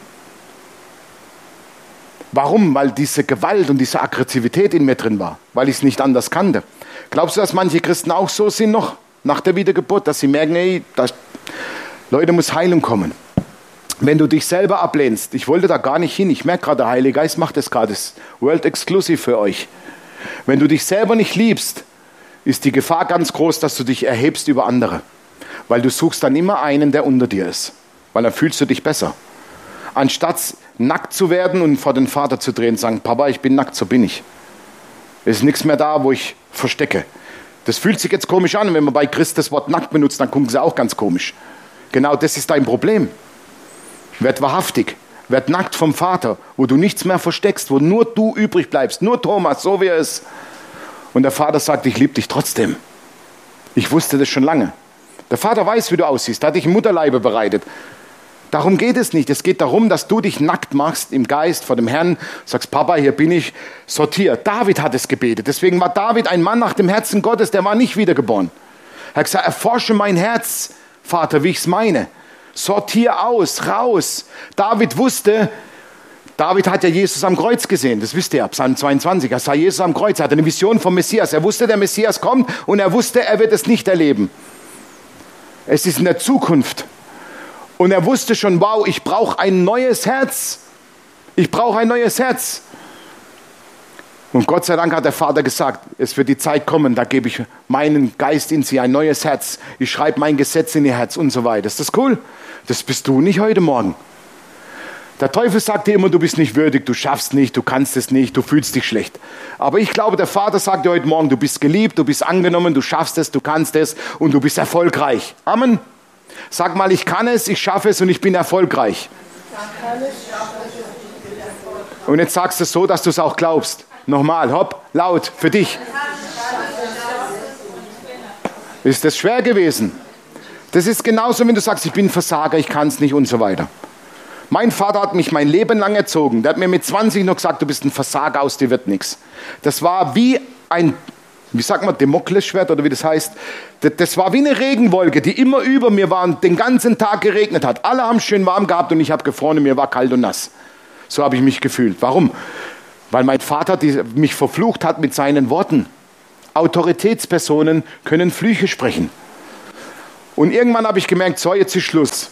[SPEAKER 1] Warum? Weil diese Gewalt und diese Aggressivität in mir drin war, weil ich es nicht anders kannte. Glaubst du, dass manche Christen auch so sind noch, nach der Wiedergeburt, dass sie merken, ey, das, Leute, muss Heilung kommen. Wenn du dich selber ablehnst, ich wollte da gar nicht hin, ich merke gerade, der Heilige Geist macht das gerade, das ist World Exclusive für euch. Wenn du dich selber nicht liebst, ist die Gefahr ganz groß, dass du dich erhebst über andere. Weil du suchst dann immer einen, der unter dir ist. Weil dann fühlst du dich besser. Anstatt nackt zu werden und vor den Vater zu drehen und sagen, Papa, ich bin nackt, so bin ich. Es ist nichts mehr da, wo ich verstecke. Das fühlt sich jetzt komisch an. Wenn man bei Christ das Wort nackt benutzt, dann gucken sie auch ganz komisch. Genau das ist dein Problem. Werd wahrhaftig. Werd nackt vom Vater, wo du nichts mehr versteckst, wo nur du übrig bleibst. Nur Thomas, so wie er ist. Und der Vater sagt, ich liebe dich trotzdem. Ich wusste das schon lange. Der Vater weiß, wie du aussiehst. Er hat dich im Mutterleibe bereitet. Darum geht es nicht. Es geht darum, dass du dich nackt machst im Geist vor dem Herrn. Sagst, Papa, hier bin ich, sortier. David hat es gebetet. Deswegen war David ein Mann nach dem Herzen Gottes, der war nicht wiedergeboren. Er hat gesagt, erforsche mein Herz, Vater, wie ich es meine. Sortier aus, raus. David wusste, David hat ja Jesus am Kreuz gesehen. Das wisst ihr, Psalm zweiundzwanzig. Er sah Jesus am Kreuz, er hatte eine Vision vom Messias. Er wusste, der Messias kommt und er wusste, er wird es nicht erleben. Es ist in der Zukunft. Und er wusste schon, wow, ich brauche ein neues Herz. Ich brauche ein neues Herz. Und Gott sei Dank hat der Vater gesagt, es wird die Zeit kommen, da gebe ich meinen Geist in sie, ein neues Herz. Ich schreibe mein Gesetz in ihr Herz und so weiter. Ist das cool? Das bist du nicht heute Morgen. Der Teufel sagt dir immer, du bist nicht würdig, du schaffst nicht, du kannst es nicht, du fühlst dich schlecht. Aber ich glaube, der Vater sagt dir heute Morgen, du bist geliebt, du bist angenommen, du schaffst es, du kannst es und du bist erfolgreich. Amen. Sag mal, ich kann es, ich schaffe es und ich bin erfolgreich. Und jetzt sagst du es so, dass du es auch glaubst. Nochmal, hopp, laut, für dich. Ist das schwer gewesen? Das ist genauso, wenn du sagst, ich bin Versager, ich kann es nicht und so weiter. Mein Vater hat mich mein Leben lang erzogen. Der hat mir mit zwanzig noch gesagt, du bist ein Versager, aus dir wird nichts. Das war wie ein, wie sagt man, Damoklesschwert oder wie das heißt. Das war wie eine Regenwolke, die immer über mir war und den ganzen Tag geregnet hat. Alle haben es schön warm gehabt und ich habe gefroren und mir war kalt und nass. So habe ich mich gefühlt. Warum? Weil mein Vater die, mich verflucht hat mit seinen Worten. Autoritätspersonen können Flüche sprechen. Und irgendwann habe ich gemerkt, so, jetzt ist Schluss.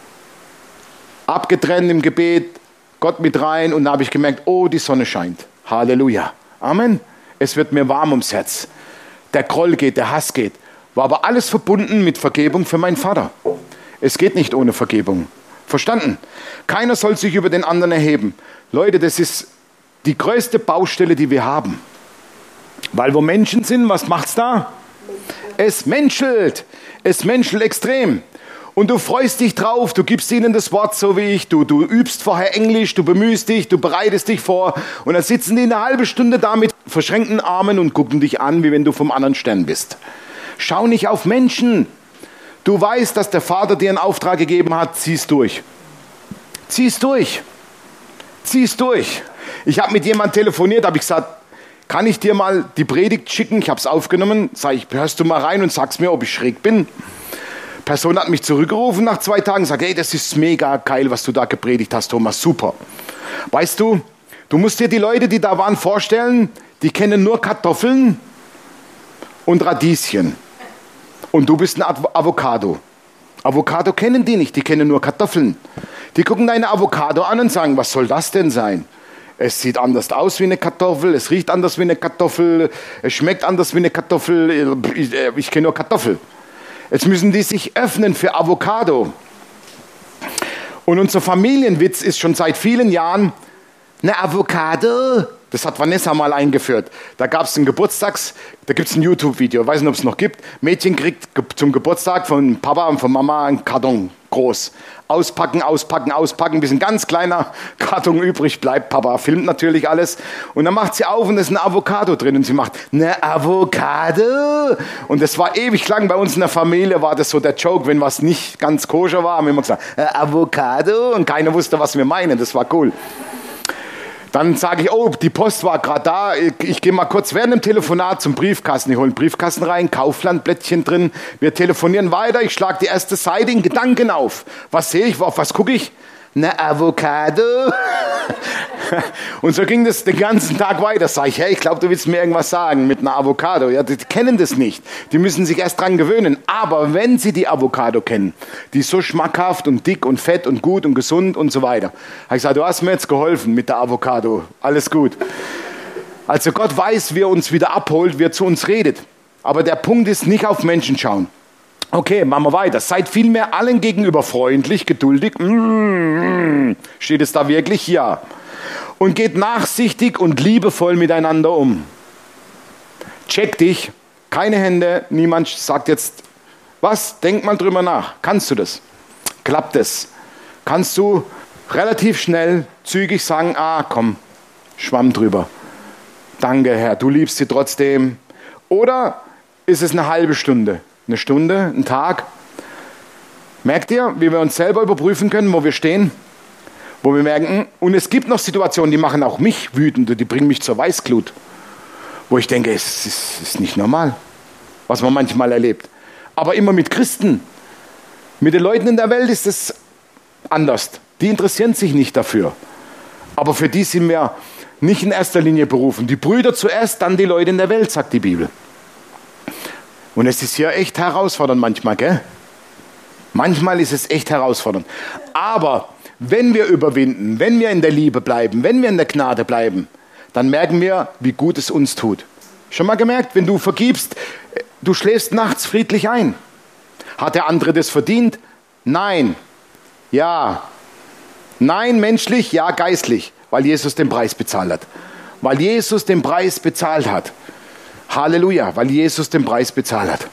[SPEAKER 1] Abgetrennt im Gebet, Gott mit rein und dann habe ich gemerkt, oh, die Sonne scheint. Halleluja. Amen. Es wird mir warm ums Herz. Der Groll geht, der Hass geht. War aber alles verbunden mit Vergebung für meinen Vater. Es geht nicht ohne Vergebung. Verstanden? Keiner soll sich über den anderen erheben. Leute, das ist die größte Baustelle, die wir haben. Weil wo Menschen sind, was macht's da? Es menschelt. Es menschelt extrem. Und du freust dich drauf, du gibst ihnen das Wort so wie ich, du, du übst vorher Englisch, du bemühst dich, du bereitest dich vor und dann sitzen die eine halbe Stunde da mit verschränkten Armen und gucken dich an, wie wenn du vom anderen Stern bist. Schau nicht auf Menschen. Du weißt, dass der Vater dir einen Auftrag gegeben hat, zieh's durch. Zieh's durch. Zieh's durch. Ich habe mit jemandem telefoniert, habe ich gesagt, kann ich dir mal die Predigt schicken? Ich habe es aufgenommen. Sag ich, hörst du mal rein und sag's mir, ob ich schräg bin? Person hat mich zurückgerufen nach zwei Tagen und sagt, hey, das ist mega geil, was du da gepredigt hast, Thomas, super. Weißt du, du musst dir die Leute, die da waren, vorstellen, die kennen nur Kartoffeln und Radieschen. Und du bist ein Avocado. Avocado kennen die nicht, die kennen nur Kartoffeln. Die gucken deine Avocado an und sagen, was soll das denn sein? Es sieht anders aus wie eine Kartoffel, es riecht anders wie eine Kartoffel, es schmeckt anders wie eine Kartoffel, ich, ich kenne nur Kartoffel. Jetzt müssen die sich öffnen für Avocado. Und unser Familienwitz ist schon seit vielen Jahren, eine Avocado, das hat Vanessa mal eingeführt. Da gab es einen Geburtstags, da gibt es ein YouTube-Video, weiß nicht, ob es noch gibt. Mädchen kriegt zum Geburtstag von Papa und von Mama einen Karton, groß. Auspacken, auspacken, auspacken, bis ein ganz kleiner Karton übrig bleibt. Papa filmt natürlich alles. Und dann macht sie auf und da ist ein Avocado drin. Und sie macht, eine Avocado? Und das war ewig lang bei uns in der Familie, war das so der Joke, wenn was nicht ganz koscher war, haben wir immer gesagt, Avocado? Und keiner wusste, was wir meinen. Das war cool. Dann sage ich, oh, die Post war gerade da, ich, ich gehe mal kurz während dem Telefonat zum Briefkasten. Ich hole einen Briefkasten rein, Kauflandblättchen drin, wir telefonieren weiter, ich schlage die erste Seite in Gedanken auf. Was sehe ich, auf was gucke ich? Eine Avocado. Und so ging das den ganzen Tag weiter. Sag ich, hey, ich glaube, du willst mir irgendwas sagen mit einer Avocado. Ja, die kennen das nicht. Die müssen sich erst dran gewöhnen. Aber wenn sie die Avocado kennen, die ist so schmackhaft und dick und fett und gut und gesund und so weiter. Habe ich gesagt, du hast mir jetzt geholfen mit der Avocado. Alles gut. Also Gott weiß, wie er uns wieder abholt, wie er zu uns redet. Aber der Punkt ist, nicht auf Menschen schauen. Okay, machen wir weiter. Seid vielmehr allen gegenüber freundlich, geduldig. Mm, steht es da wirklich? Ja. Und geht nachsichtig und liebevoll miteinander um. Check dich. Keine Hände. Niemand sagt jetzt, was? Denk mal drüber nach. Kannst du das? Klappt es? Kannst du relativ schnell, zügig sagen, ah, komm, Schwamm drüber. Danke, Herr, du liebst sie trotzdem. Oder ist es eine halbe Stunde? Eine Stunde, ein Tag. Merkt ihr, wie wir uns selber überprüfen können, wo wir stehen? Wo wir merken, und es gibt noch Situationen, die machen auch mich wütend, die bringen mich zur Weißglut. Wo ich denke, es ist, ist nicht normal, was man manchmal erlebt. Aber immer mit Christen. Mit den Leuten in der Welt ist es anders. Die interessieren sich nicht dafür. Aber für die sind wir nicht in erster Linie berufen. Die Brüder zuerst, dann die Leute in der Welt, sagt die Bibel. Und es ist hier echt herausfordernd manchmal, gell? Manchmal ist es echt herausfordernd. Aber wenn wir überwinden, wenn wir in der Liebe bleiben, wenn wir in der Gnade bleiben, dann merken wir, wie gut es uns tut. Schon mal gemerkt, wenn du vergibst, du schläfst nachts friedlich ein. Hat der andere das verdient? Nein. Ja. Nein, menschlich, ja, geistlich, weil Jesus den Preis bezahlt hat. Weil Jesus den Preis bezahlt hat. Halleluja, weil Jesus den Preis bezahlt hat.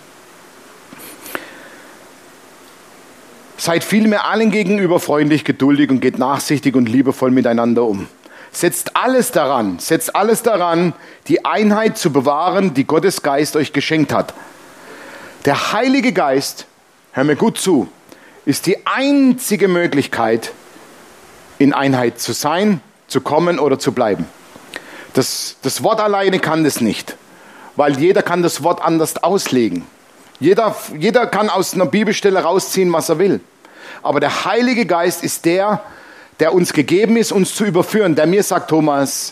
[SPEAKER 1] Seid vielmehr allen gegenüber freundlich, geduldig und geht nachsichtig und liebevoll miteinander um. Setzt alles daran, setzt alles daran, die Einheit zu bewahren, die Gottes Geist euch geschenkt hat. Der Heilige Geist, hör mir gut zu, ist die einzige Möglichkeit, in Einheit zu sein, zu kommen oder zu bleiben. Das, das Wort alleine kann das nicht. Weil jeder kann das Wort anders auslegen. Jeder, jeder kann aus einer Bibelstelle rausziehen, was er will. Aber der Heilige Geist ist der, der uns gegeben ist, uns zu überführen, der mir sagt, Thomas,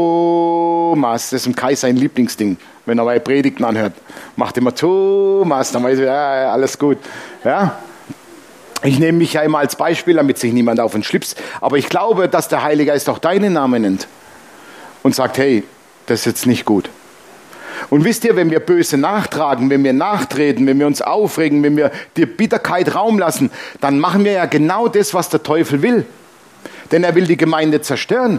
[SPEAKER 1] Thomas, das ist im Kai sein Lieblingsding, wenn er bei Predigten anhört, macht immer Thomas, dann weiß ich, ja, alles gut. Ja? Ich nehme mich ja immer als Beispiel, damit sich niemand auf den Schlips, aber ich glaube, dass der Heilige Geist auch deinen Namen nennt und sagt, hey, das ist jetzt nicht gut. Und wisst ihr, wenn wir böse nachtragen, wenn wir nachtreten, wenn wir uns aufregen, wenn wir der Bitterkeit Raum lassen, dann machen wir ja genau das, was der Teufel will. Denn er will die Gemeinde zerstören.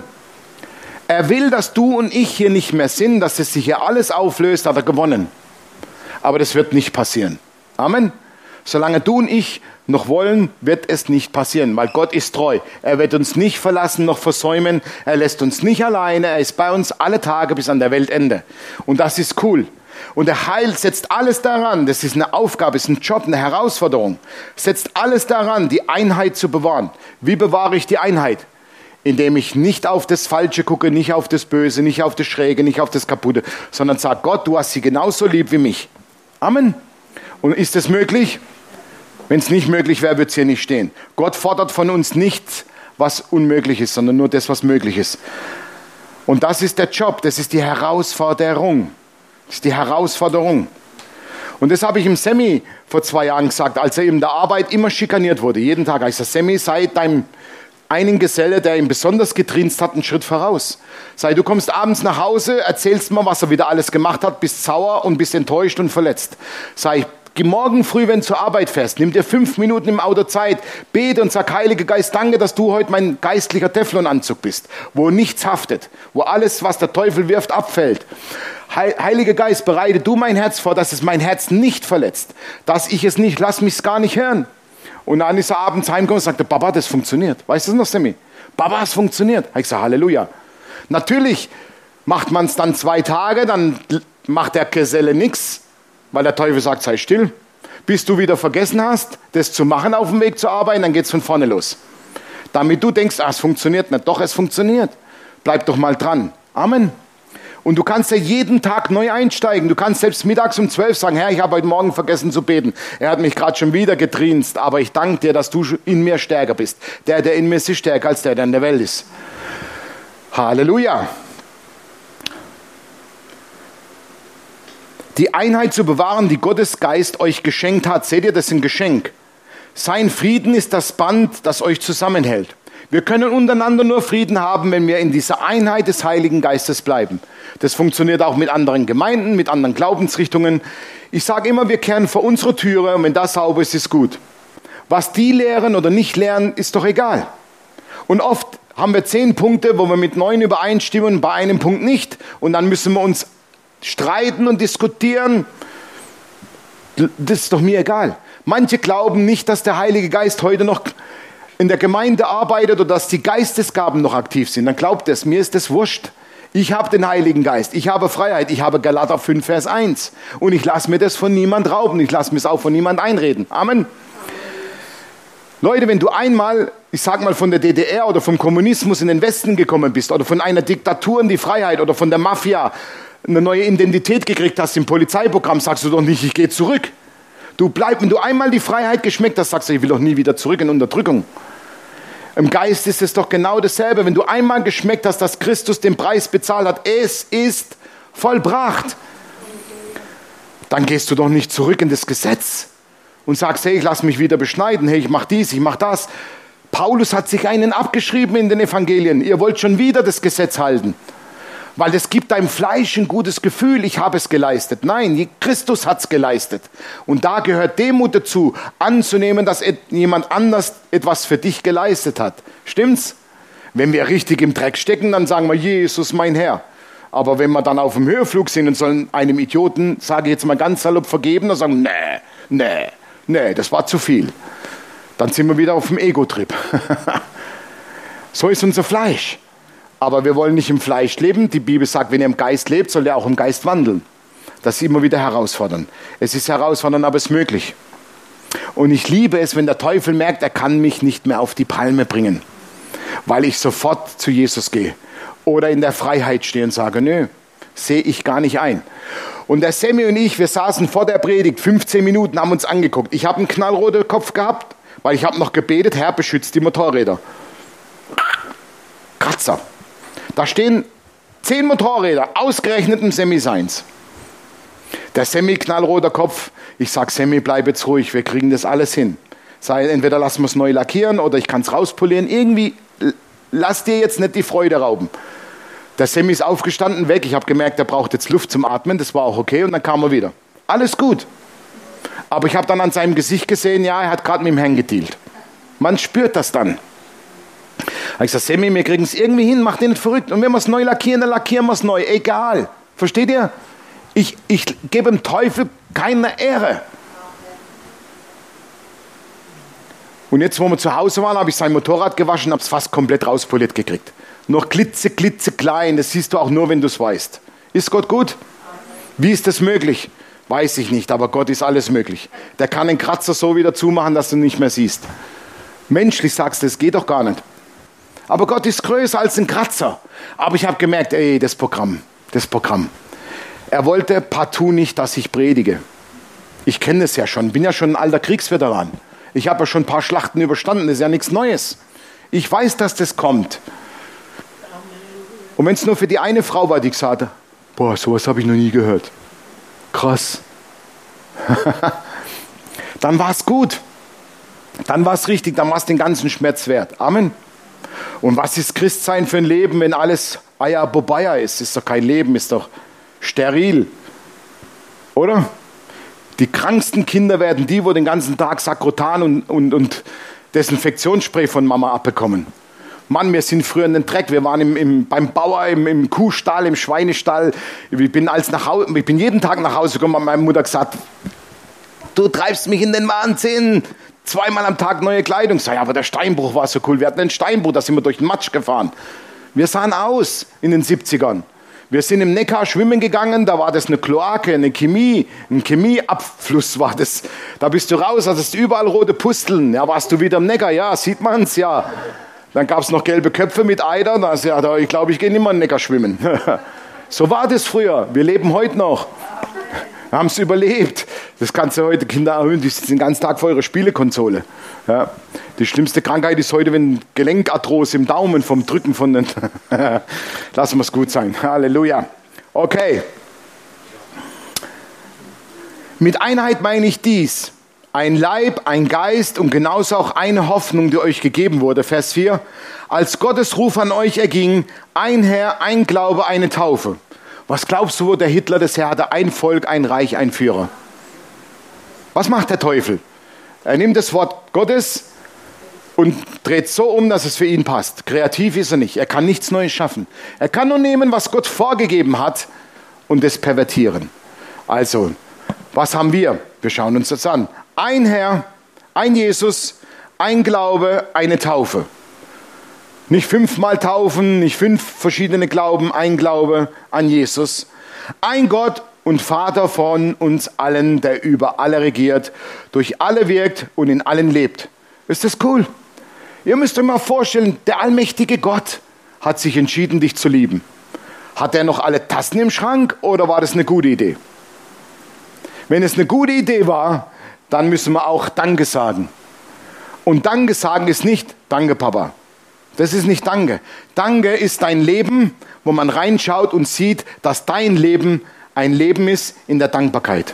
[SPEAKER 1] Er will, dass du und ich hier nicht mehr sind, dass es sich hier alles auflöst, hat er gewonnen. Aber das wird nicht passieren. Amen. Solange du und ich noch wollen, wird es nicht passieren, weil Gott ist treu. Er wird uns nicht verlassen noch versäumen. Er lässt uns nicht alleine. Er ist bei uns alle Tage bis an der Weltende. Und das ist cool. Und der Heil setzt alles daran, das ist eine Aufgabe, ist ein Job, eine Herausforderung, setzt alles daran, die Einheit zu bewahren. Wie bewahre ich die Einheit? Indem ich nicht auf das Falsche gucke, nicht auf das Böse, nicht auf das Schräge, nicht auf das Kaputte, sondern sage, Gott, du hast sie genauso lieb wie mich. Amen. Und ist es möglich? Wenn es nicht möglich wäre, würde es hier nicht stehen. Gott fordert von uns nichts, was unmöglich ist, sondern nur das, was möglich ist. Und das ist der Job, das ist die Herausforderung. Das ist die Herausforderung. Und das habe ich im Semi vor zwei Jahren gesagt, als er in der Arbeit immer schikaniert wurde. Jeden Tag. Ich sage, Semi, sei deinem einen Geselle, der ihn besonders getrinst hat, einen Schritt voraus. Sei, du kommst abends nach Hause, erzählst mal, was er wieder alles gemacht hat, bist sauer und bist enttäuscht und verletzt. Sei, geh morgen früh, wenn du zur Arbeit fährst, nimm dir fünf Minuten im Auto Zeit, bete und sag, Heiliger Geist, danke, dass du heute mein geistlicher Teflonanzug bist, wo nichts haftet, wo alles, was der Teufel wirft, abfällt. Heiliger Geist, bereite du mein Herz vor, dass es mein Herz nicht verletzt, dass ich es nicht, lass mich es gar nicht hören. Und dann ist er abends heimgekommen und sagte, Papa, das funktioniert. Weißt du das noch, Sammy? Papa, es funktioniert. Ich sage, Halleluja. Natürlich macht man es dann zwei Tage, dann macht der Geselle nichts, weil der Teufel sagt, sei still. Bis du wieder vergessen hast, das zu machen auf dem Weg zur Arbeit, dann geht es von vorne los. Damit du denkst, ah, es funktioniert nicht. Doch, es funktioniert. Bleib doch mal dran. Amen. Und du kannst ja jeden Tag neu einsteigen. Du kannst selbst mittags um zwölf sagen, Herr, ich habe heute Morgen vergessen zu beten. Er hat mich gerade schon wieder getrinst, aber ich danke dir, dass du in mir stärker bist. Der, der in mir ist, ist stärker als der, der in der Welt ist. Halleluja. Die Einheit zu bewahren, die Gottes Geist euch geschenkt hat. Seht ihr, das ist ein Geschenk. Sein Frieden ist das Band, das euch zusammenhält. Wir können untereinander nur Frieden haben, wenn wir in dieser Einheit des Heiligen Geistes bleiben. Das funktioniert auch mit anderen Gemeinden, mit anderen Glaubensrichtungen. Ich sage immer, wir kehren vor unsere Türe und wenn das sauber ist, ist gut. Was die lehren oder nicht lehren, ist doch egal. Und oft haben wir zehn Punkte, wo wir mit neun übereinstimmen, bei einem Punkt nicht. Und dann müssen wir uns streiten und diskutieren. Das ist doch mir egal. Manche glauben nicht, dass der Heilige Geist heute noch in der Gemeinde arbeitet oder dass die Geistesgaben noch aktiv sind. Dann glaubt es, mir ist das wurscht. Ich habe den Heiligen Geist, ich habe Freiheit, ich habe Galater fünf, Vers eins. Und ich lasse mir das von niemand rauben, ich lasse mir es auch von niemand einreden. Amen. Leute, wenn du einmal, ich sag mal von der D D R oder vom Kommunismus in den Westen gekommen bist oder von einer Diktatur in die Freiheit oder von der Mafia eine neue Identität gekriegt hast im Polizeiprogramm, sagst du doch nicht, ich gehe zurück. Du bleibst, wenn du einmal die Freiheit geschmeckt hast, sagst du, ich will doch nie wieder zurück in Unterdrückung. Im Geist ist es doch genau dasselbe. Wenn du einmal geschmeckt hast, dass Christus den Preis bezahlt hat, es ist vollbracht, dann gehst du doch nicht zurück in das Gesetz und sagst, hey, ich lass mich wieder beschneiden, hey, ich mach dies, ich mach das. Paulus hat sich einen abgeschrieben in den Evangelien. Ihr wollt schon wieder das Gesetz halten. Weil es gibt deinem Fleisch ein gutes Gefühl, ich habe es geleistet. Nein, Christus hat es geleistet. Und da gehört Demut dazu, anzunehmen, dass jemand anders etwas für dich geleistet hat. Stimmt's? Wenn wir richtig im Dreck stecken, dann sagen wir, Jesus, mein Herr. Aber wenn wir dann auf dem Höhenflug sind und sollen einem Idioten, sage ich jetzt mal ganz salopp, vergeben, dann sagen wir, nee, nee, nee, das war zu viel. Dann sind wir wieder auf dem Ego-Trip. So ist unser Fleisch. Aber wir wollen nicht im Fleisch leben. Die Bibel sagt, wenn ihr im Geist lebt, soll ihr auch im Geist wandeln. Das ist immer wieder herausfordernd. Es ist herausfordernd, aber es ist möglich. Und ich liebe es, wenn der Teufel merkt, er kann mich nicht mehr auf die Palme bringen, weil ich sofort zu Jesus gehe oder in der Freiheit stehe und sage, nö, sehe ich gar nicht ein. Und der Sammy und ich, wir saßen vor der Predigt, fünfzehn Minuten, haben uns angeguckt. Ich habe einen knallroten Kopf gehabt, weil ich habe noch gebetet, Herr, beschützt die Motorräder. Kratzer. Da stehen zehn Motorräder, ausgerechnet im Semi seins. Der Semi, knallroter Kopf. Ich sag, Semi, bleib jetzt ruhig, wir kriegen das alles hin. Sei, entweder lassen wir es neu lackieren oder ich kann es rauspolieren. Irgendwie, lass dir jetzt nicht die Freude rauben. Der Semi ist aufgestanden, weg. Ich habe gemerkt, er braucht jetzt Luft zum Atmen. Das war auch okay und dann kam er wieder. Alles gut. Aber ich habe dann an seinem Gesicht gesehen, ja, er hat gerade mit dem Herrn gedealt. Man spürt das dann. Da habe ich gesagt, Semi, wir kriegen es irgendwie hin, mach den nicht verrückt. Und wenn wir es neu lackieren, dann lackieren wir es neu. Egal. Versteht ihr? Ich, ich gebe dem Teufel keine Ehre. Und jetzt, wo wir zu Hause waren, habe ich sein Motorrad gewaschen und habe es fast komplett rauspoliert gekriegt. Noch glitze, glitze klein, das siehst du auch nur, wenn du es weißt. Ist Gott gut? Wie ist das möglich? Weiß ich nicht, aber Gott ist alles möglich. Der kann den Kratzer so wieder zumachen, dass du ihn nicht mehr siehst. Menschlich sagst du, das geht doch gar nicht. Aber Gott ist größer als ein Kratzer. Aber ich habe gemerkt, ey, das Programm, das Programm. Er wollte partout nicht, dass ich predige. Ich kenne das ja schon, bin ja schon ein alter Kriegsveteran. Ich habe ja schon ein paar Schlachten überstanden, das ist ja nichts Neues. Ich weiß, dass das kommt. Und wenn es nur für die eine Frau war, die gesagt hat, boah, sowas habe ich noch nie gehört. Krass. Dann war es gut. Dann war es richtig, dann war es den ganzen Schmerz wert. Amen. Und was ist Christsein für ein Leben, wenn alles Aya Bobaya ist? Ist doch kein Leben, ist doch steril. Oder? Die kranksten Kinder werden die, wo den ganzen Tag Sakrotan und, und, und Desinfektionsspray von Mama abbekommen. Mann, wir sind früher in den Dreck. Wir waren im, im, beim Bauer, im, im Kuhstall, im Schweinestall. Ich bin, als nach Hause, ich bin jeden Tag nach Hause gekommen und meine Mutter gesagt, du treibst mich in den Wahnsinn. Zweimal am Tag neue Kleidung. Sag, ja, aber der Steinbruch war so cool. Wir hatten einen Steinbruch, da sind wir durch den Matsch gefahren. Wir sahen aus in den siebzigern. Wir sind im Neckar schwimmen gegangen, da war das eine Kloake, eine Chemie, ein Chemieabfluss war das. Da bist du raus, hattest überall rote Pusteln. Ja, warst du wieder im Neckar? Ja, sieht man's, ja. Dann gab es noch gelbe Köpfe mit Eidern. Also, ja, ich glaube, ich gehe nicht mehr in den Neckar schwimmen. So war das früher. Wir leben heute noch. Wir haben es überlebt. Das kannst du heute Kinder erhöhen, die sitzen den ganzen Tag vor ihrer Spielekonsole. Ja. Die schlimmste Krankheit ist heute, wenn Gelenkarthrose im Daumen vom Drücken von den... Lassen wir es gut sein. Halleluja. Okay. Mit Einheit meine ich dies. Ein Leib, ein Geist und genauso auch eine Hoffnung, die euch gegeben wurde. Vers vier. Als Gottes Ruf an euch erging, ein Herr, ein Glaube, eine Taufe. Was glaubst du, wo der Hitler das Herr hatte? Ein Volk, ein Reich, ein Führer. Was macht der Teufel? Er nimmt das Wort Gottes und dreht so um, dass es für ihn passt. Kreativ ist er nicht. Er kann nichts Neues schaffen. Er kann nur nehmen, was Gott vorgegeben hat und das pervertieren. Also, was haben wir? Wir schauen uns das an. Ein Herr, ein Jesus, ein Glaube, eine Taufe. Nicht fünfmal taufen, nicht fünf verschiedene Glauben, ein Glaube an Jesus. Ein Gott und Vater von uns allen, der über alle regiert, durch alle wirkt und in allen lebt. Ist das cool? Ihr müsst euch mal vorstellen, der allmächtige Gott hat sich entschieden, dich zu lieben. Hat er noch alle Tassen im Schrank oder war das eine gute Idee? Wenn es eine gute Idee war, dann müssen wir auch Danke sagen. Und Danke sagen ist nicht Danke, Papa. Das ist nicht Danke. Danke ist dein Leben, wo man reinschaut und sieht, dass dein Leben ein Leben ist in der Dankbarkeit.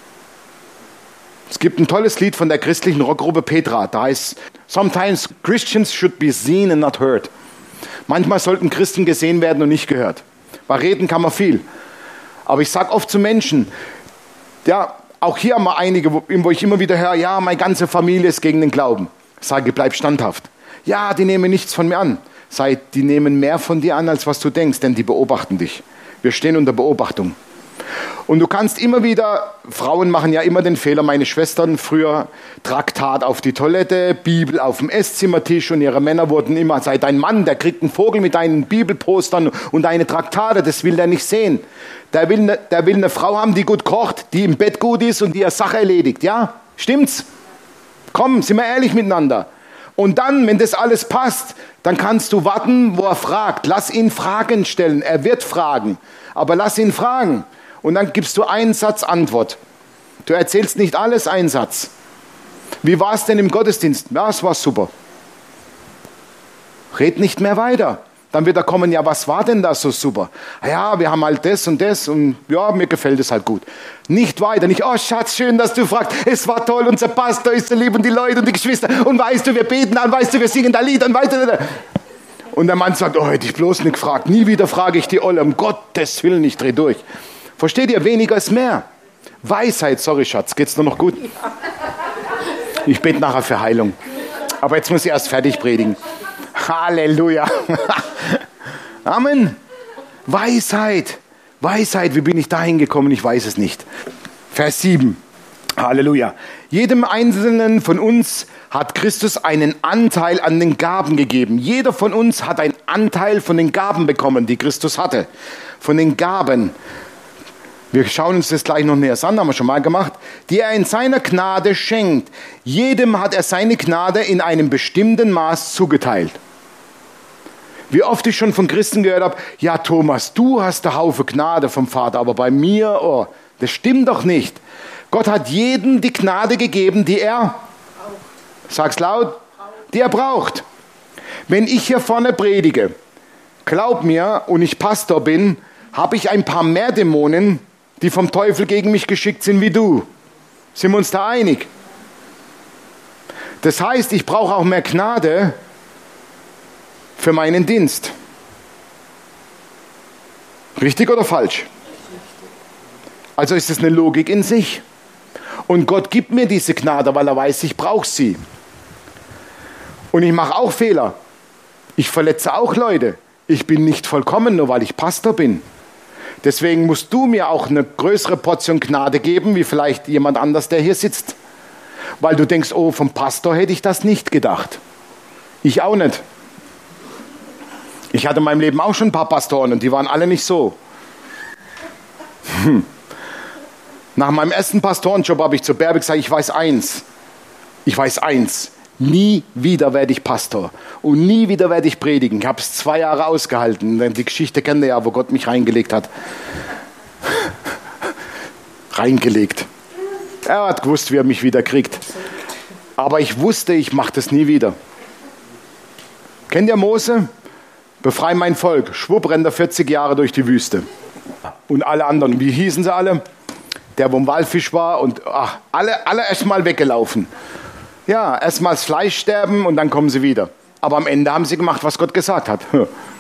[SPEAKER 1] Es gibt ein tolles Lied von der christlichen Rockgruppe Petra. Da heißt, Sometimes Christians should be seen and not heard. Manchmal sollten Christen gesehen werden und nicht gehört. Bei Reden kann man viel. Aber ich sage oft zu Menschen, ja, auch hier haben wir einige, wo ich immer wieder höre, ja, meine ganze Familie ist gegen den Glauben. Ich sage, bleib standhaft. Ja, die nehmen nichts von mir an. Sei, die nehmen mehr von dir an, als was du denkst, denn die beobachten dich. Wir stehen unter Beobachtung. Und du kannst immer wieder, Frauen machen ja immer den Fehler, meine Schwestern früher Traktat auf die Toilette, Bibel auf dem Esszimmertisch und ihre Männer wurden immer, sei dein Mann, der kriegt einen Vogel mit deinen Bibelpostern und deine Traktate, das will der nicht sehen. Der will, ne, der will eine Frau haben, die gut kocht, die im Bett gut ist und die ihre Sache erledigt, ja? Stimmt's? Komm, sind wir ehrlich miteinander. Und dann, wenn das alles passt, dann kannst du warten, wo er fragt. Lass ihn Fragen stellen, er wird fragen, aber lass ihn fragen. Und dann gibst du einen Satz Antwort. Du erzählst nicht alles, einen Satz. Wie war es denn im Gottesdienst? Ja, es war super. Red nicht mehr weiter. Dann wird er kommen, ja, was war denn da so super? Ja, wir haben halt das und das und ja, mir gefällt es halt gut. Nicht weiter, nicht, oh Schatz, schön, dass du fragst. Es war toll, unser Pastor ist so lieb und die Leute und die Geschwister. Und weißt du, wir beten an, weißt du, wir singen da Lied und weiter. Und der Mann sagt, oh, hätte ich bloß nicht gefragt. Nie wieder frage ich die Olle, um Gottes Willen, ich dreh durch. Versteht ihr, weniger ist mehr. Weisheit, sorry Schatz, geht's nur noch gut? Ich bete nachher für Heilung. Aber jetzt muss ich erst fertig predigen. Halleluja. Amen. Weisheit. Weisheit, wie bin ich dahin gekommen? Ich weiß es nicht. Vers sieben. Halleluja. Jedem Einzelnen von uns hat Christus einen Anteil an den Gaben gegeben. Jeder von uns hat einen Anteil von den Gaben bekommen, die Christus hatte. Von den Gaben. Wir schauen uns das gleich noch näher an, haben wir schon mal gemacht. Die er in seiner Gnade schenkt. Jedem hat er seine Gnade in einem bestimmten Maß zugeteilt. Wie oft ich schon von Christen gehört habe, ja Thomas, du hast einen Haufen Gnade vom Vater, aber bei mir, oh, das stimmt doch nicht. Gott hat jedem die Gnade gegeben, die er, sag's laut, die er braucht. Wenn ich hier vorne predige, glaub mir, und ich Pastor bin, habe ich ein paar mehr Dämonen, die vom Teufel gegen mich geschickt sind wie du. Sind wir uns da einig? Das heißt, ich brauche auch mehr Gnade für meinen Dienst. Richtig oder falsch? Also ist es eine Logik in sich. Und Gott gibt mir diese Gnade, weil er weiß, ich brauche sie. Und ich mache auch Fehler. Ich verletze auch Leute. Ich bin nicht vollkommen, nur weil ich Pastor bin. Deswegen musst du mir auch eine größere Portion Gnade geben, wie vielleicht jemand anders, der hier sitzt. Weil du denkst, oh, vom Pastor hätte ich das nicht gedacht. Ich auch nicht. Ich hatte in meinem Leben auch schon ein paar Pastoren und die waren alle nicht so. Hm. Nach meinem ersten Pastorenjob habe ich zu Bärbe gesagt, ich weiß eins. Ich weiß eins. Nie wieder werde ich Pastor und nie wieder werde ich predigen. Ich habe es zwei Jahre ausgehalten. Die Geschichte kennt ihr ja, wo Gott mich reingelegt hat. reingelegt. Er hat gewusst, wie er mich wieder kriegt. Aber ich wusste, ich mache das nie wieder. Kennt ihr Mose? Befrei mein Volk. Schwupp rennt er vierzig Jahre durch die Wüste. Und alle anderen, wie hießen sie alle? Der, wo im Walfisch war und ach, alle, alle erst mal weggelaufen. Ja, erst mal das Fleisch sterben und dann kommen sie wieder. Aber am Ende haben sie gemacht, was Gott gesagt hat.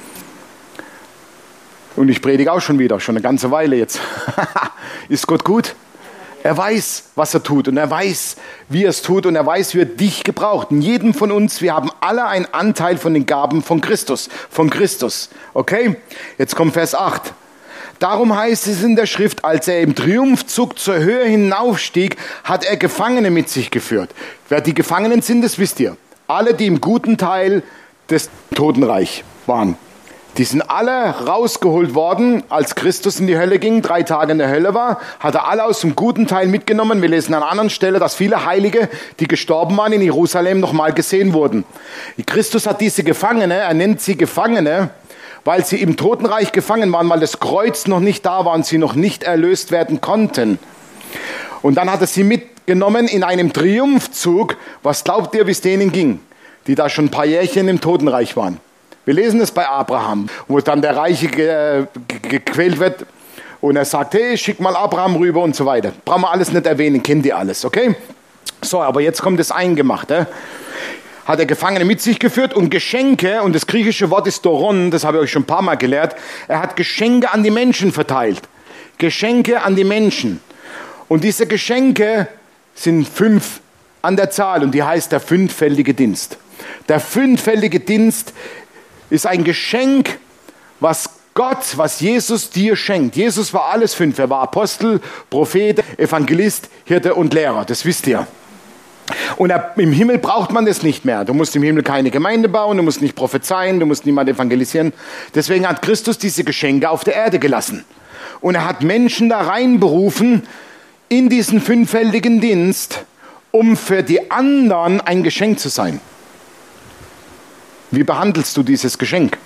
[SPEAKER 1] Und ich predige auch schon wieder, schon eine ganze Weile jetzt. Ist Gott gut? Er weiß, was er tut und er weiß, wie er es tut und er weiß, wie er dich gebraucht. In jedem von uns, wir haben alle einen Anteil von den Gaben von Christus. Von Christus. Okay? Jetzt kommt Vers acht. Darum heißt es in der Schrift, als er im Triumphzug zur Höhe hinaufstieg, hat er Gefangene mit sich geführt. Wer die Gefangenen sind, das wisst ihr. Alle, die im guten Teil des Totenreich waren. Die sind alle rausgeholt worden, als Christus in die Hölle ging, drei Tage in der Hölle war, hat er alle aus dem guten Teil mitgenommen. Wir lesen an einer anderen Stelle, dass viele Heilige, die gestorben waren in Jerusalem, nochmal gesehen wurden. Christus hat diese Gefangene, er nennt sie Gefangene, weil sie im Totenreich gefangen waren, weil das Kreuz noch nicht da war und sie noch nicht erlöst werden konnten. Und dann hat er sie mitgenommen in einem Triumphzug. Was glaubt ihr, wie es denen ging, die da schon ein paar Jährchen im Totenreich waren? Wir lesen es bei Abraham, wo dann der Reiche ge- ge- gequält wird und er sagt, hey, schick mal Abraham rüber und so weiter. Brauchen wir alles nicht erwähnen, kennt ihr alles, okay? So, aber jetzt kommt das Eingemachte. Hat er Gefangene mit sich geführt und Geschenke, und das griechische Wort ist Doron, das habe ich euch schon ein paar Mal gelehrt, er hat Geschenke an die Menschen verteilt. Geschenke an die Menschen. Und diese Geschenke sind fünf an der Zahl und die heißt der fünffältige Dienst. Der fünffältige Dienst ist ein Geschenk, was Gott, was Jesus dir schenkt. Jesus war alles fünf. Er war Apostel, Prophet, Evangelist, Hirte und Lehrer. Das wisst ihr. Und er, im Himmel braucht man das nicht mehr. Du musst im Himmel keine Gemeinde bauen, du musst nicht prophezeien, du musst niemand evangelisieren. Deswegen hat Christus diese Geschenke auf der Erde gelassen. Und er hat Menschen da reinberufen in diesen fünffältigen Dienst, um für die anderen ein Geschenk zu sein. Wie behandelst du dieses Geschenk?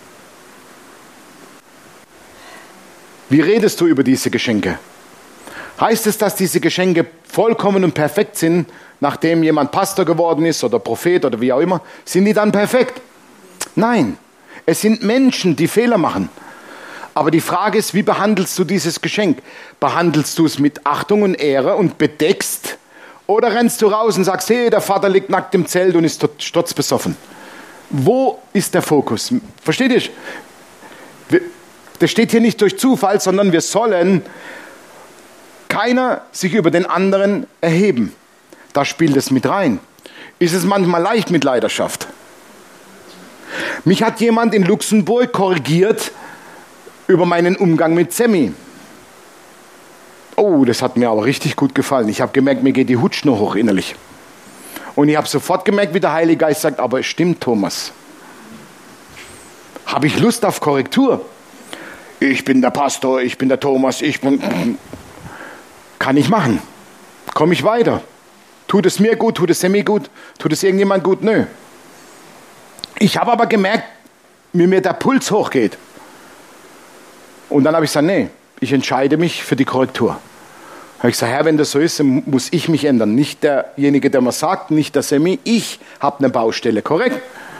[SPEAKER 1] Wie redest du über diese Geschenke? Heißt es, dass diese Geschenke vollkommen und perfekt sind, nachdem jemand Pastor geworden ist oder Prophet oder wie auch immer? Sind die dann perfekt? Nein. Es sind Menschen, die Fehler machen. Aber die Frage ist, wie behandelst du dieses Geschenk? Behandelst du es mit Achtung und Ehre und bedeckst? Oder rennst du raus und sagst, hey, der Vater liegt nackt im Zelt und ist sturzbesoffen? Wo ist der Fokus? Versteht ihr? Das steht hier nicht durch Zufall, sondern wir sollen keiner sich über den anderen erheben. Da spielt es mit rein. Ist es manchmal leicht mit Leidenschaft? Mich hat jemand in Luxemburg korrigiert über meinen Umgang mit Sammy. Oh, das hat mir aber richtig gut gefallen. Ich habe gemerkt, mir geht die Hutschnur hoch innerlich. Und ich habe sofort gemerkt, wie der Heilige Geist sagt, aber es stimmt, Thomas. Habe ich Lust auf Korrektur? Ich bin der Pastor, ich bin der Thomas, ich bin... Kann ich machen. Komme ich weiter? Tut es mir gut, tut es Sammy gut, tut es irgendjemand gut? Nö. Ich habe aber gemerkt, wie mir der Puls hochgeht. Und dann habe ich gesagt, nee, ich entscheide mich für die Korrektur. Da habe ich gesagt, Herr, wenn das so ist, dann muss ich mich ändern. Nicht derjenige, der mir sagt, nicht der Sammy, ich habe eine Baustelle, korrekt?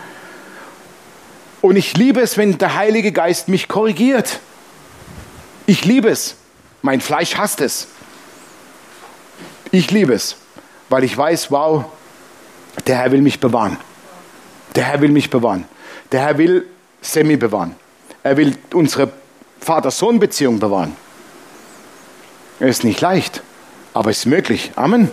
[SPEAKER 1] Und ich liebe es, wenn der Heilige Geist mich korrigiert. Ich liebe es. Mein Fleisch hasst es. Ich liebe es, weil ich weiß, wow, der Herr will mich bewahren. Der Herr will mich bewahren. Der Herr will Sammy bewahren. Er will unsere Vater-Sohn-Beziehung bewahren. Es ist nicht leicht, aber es ist möglich. Amen.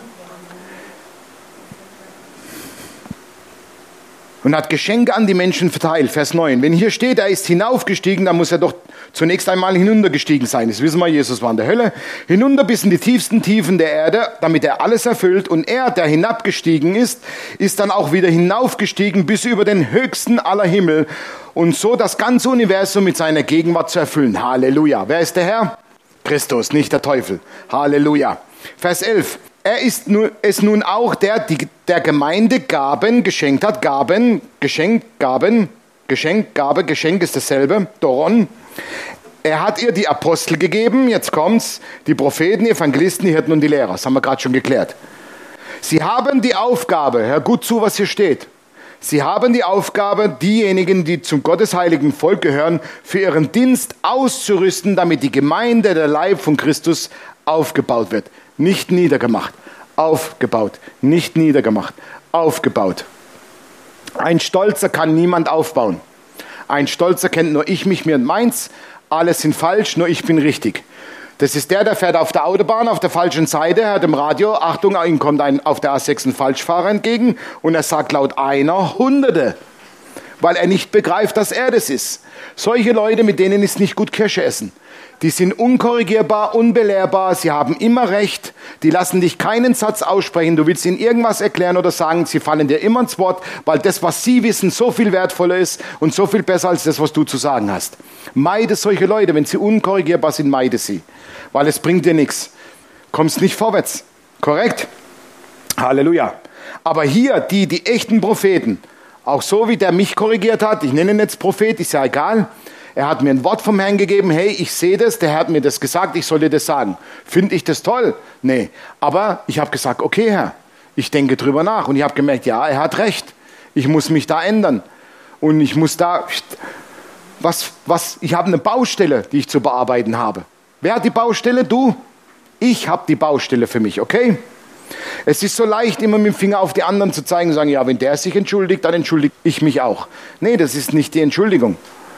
[SPEAKER 1] Und hat Geschenke an die Menschen verteilt. Vers neun. Wenn hier steht, er ist hinaufgestiegen, dann muss er doch zunächst einmal hinuntergestiegen sein. Das wissen wir, Jesus war in der Hölle. Hinunter bis in die tiefsten Tiefen der Erde, damit er alles erfüllt. Und er, der hinabgestiegen ist, ist dann auch wieder hinaufgestiegen bis über den höchsten aller Himmel. Und so das ganze Universum mit seiner Gegenwart zu erfüllen. Halleluja. Wer ist der Herr? Christus, nicht der Teufel. Halleluja. Vers elf. Er ist es nun auch, der die, der Gemeinde Gaben geschenkt hat. Gaben, Geschenk, Gaben, Geschenk, Gabe, Geschenk ist dasselbe. Doron. Er hat ihr die Apostel gegeben, jetzt kommt's, die Propheten, die Evangelisten, die Hirten und die Lehrer. Das haben wir gerade schon geklärt. Sie haben die Aufgabe, hör gut zu, was hier steht. Sie haben die Aufgabe, diejenigen, die zum gottesheiligen Volk gehören, für ihren Dienst auszurüsten, damit die Gemeinde, der Leib von Christus, aufgebaut wird. Nicht niedergemacht, aufgebaut. Nicht niedergemacht, aufgebaut. Ein Stolzer kann niemand aufbauen. Ein Stolzer kennt nur ich, mich, mir und meins. Alle sind falsch, nur ich bin richtig. Das ist der, der fährt auf der Autobahn auf der falschen Seite, hört im Radio, Achtung, ihm kommt ein auf der A sechs ein Falschfahrer entgegen und er sagt laut einer Hunderte, weil er nicht begreift, dass er das ist. Solche Leute, mit denen ist nicht gut Kirsche essen. Die sind unkorrigierbar, unbelehrbar, sie haben immer recht, die lassen dich keinen Satz aussprechen, du willst ihnen irgendwas erklären oder sagen, sie fallen dir immer ins Wort, weil das, was sie wissen, so viel wertvoller ist und so viel besser als das, was du zu sagen hast. Meide solche Leute, wenn sie unkorrigierbar sind, meide sie, weil es bringt dir nichts. Kommst nicht vorwärts, korrekt? Halleluja. Aber hier, die, die echten Propheten, auch so wie der mich korrigiert hat, ich nenne ihn jetzt Prophet, ist ja egal, er hat mir ein Wort vom Herrn gegeben, hey, ich sehe das, der Herr hat mir das gesagt, ich soll dir das sagen. Finde ich das toll? Nee. Aber ich habe gesagt, okay, Herr, ich denke drüber nach. Und ich habe gemerkt, ja, er hat recht. Ich muss mich da ändern. Und ich muss da, was, was, ich habe eine Baustelle, die ich zu bearbeiten habe. Wer hat die Baustelle? Du? Ich habe die Baustelle für mich, okay? Es ist so leicht, immer mit dem Finger auf die anderen zu zeigen und sagen, ja, wenn der sich entschuldigt, dann entschuldige ich mich auch. Nee, das ist nicht die Entschuldigung.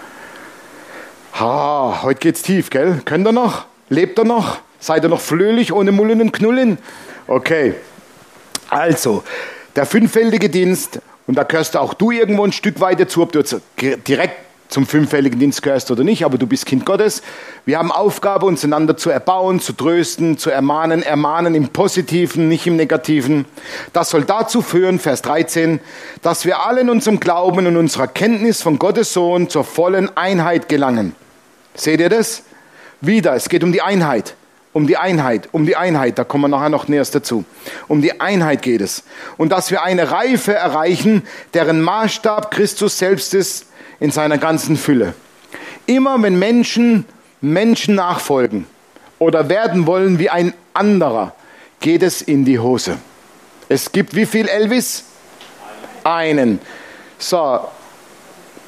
[SPEAKER 1] Ha, heute geht's tief, gell? Könnt ihr noch? Lebt ihr noch? Seid ihr noch fröhlich, ohne Mullen und Knullen? Okay. Also, der fünffältige Dienst, und da gehörst auch du irgendwo ein Stück weit dazu, ob du jetzt direkt zum fünffälligen Dienst gehörst oder nicht, aber du bist Kind Gottes. Wir haben Aufgabe, uns einander zu erbauen, zu trösten, zu ermahnen, ermahnen im Positiven, nicht im Negativen. Das soll dazu führen, Vers dreizehn, dass wir alle in unserem Glauben und unserer Kenntnis von Gottes Sohn zur vollen Einheit gelangen. Seht ihr das? Wieder, es geht um die Einheit. Um die Einheit, um die Einheit, da kommen wir nachher noch näher dazu. Um die Einheit geht es. Und dass wir eine Reife erreichen, deren Maßstab Christus selbst ist in seiner ganzen Fülle. Immer wenn Menschen Menschen nachfolgen oder werden wollen wie ein anderer, geht es in die Hose. Es gibt wie viel, Elvis? Einen. So,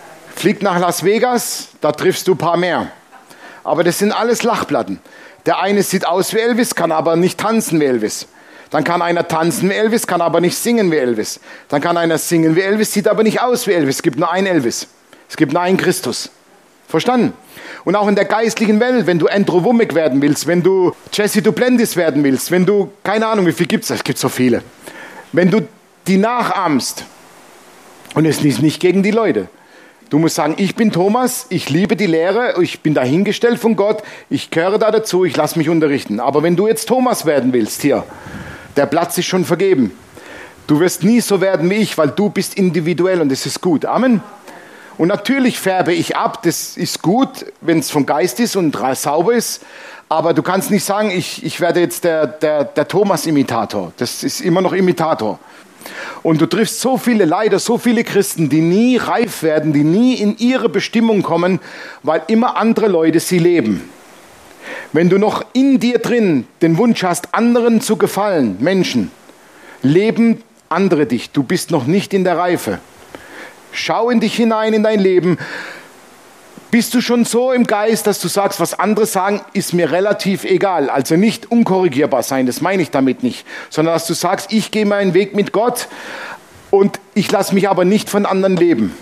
[SPEAKER 1] Flieg nach Las Vegas, da triffst du ein paar mehr. Aber das sind alles Lachplatten. Der eine sieht aus wie Elvis, kann aber nicht tanzen wie Elvis. Dann kann einer tanzen wie Elvis, kann aber nicht singen wie Elvis. Dann kann einer singen wie Elvis, sieht aber nicht aus wie Elvis. Es gibt nur einen Elvis. Es gibt nur einen Christus. Verstanden? Und auch in der geistlichen Welt, wenn du Andrew Wommack werden willst, wenn du Jesse Duplantis werden willst, wenn du, keine Ahnung, wie viel gibt es, es gibt so viele. Wenn du die nachahmst, und es ist nicht gegen die Leute. Du musst sagen, ich bin Thomas, ich liebe die Lehre, ich bin dahingestellt von Gott, ich gehöre da dazu, ich lasse mich unterrichten. Aber wenn du jetzt Thomas werden willst hier, der Platz ist schon vergeben. Du wirst nie so werden wie ich, weil du bist individuell und das ist gut. Amen. Und natürlich färbe ich ab, das ist gut, wenn es vom Geist ist und sauber ist. Aber du kannst nicht sagen, ich, ich werde jetzt der, der, der Thomas-Imitator. Das ist immer noch Imitator. Und du triffst so viele, leider so viele Christen, die nie reif werden, die nie in ihre Bestimmung kommen, weil immer andere Leute sie leben. Wenn du noch in dir drin den Wunsch hast, anderen zu gefallen, Menschen, leben andere dich. Du bist noch nicht in der Reife. Schau in dich hinein, in dein Leben. Bist du schon so im Geist, dass du sagst, was andere sagen, ist mir relativ egal. Also nicht unkorrigierbar sein, das meine ich damit nicht. Sondern dass du sagst, ich gehe meinen Weg mit Gott und ich lasse mich aber nicht von anderen leben.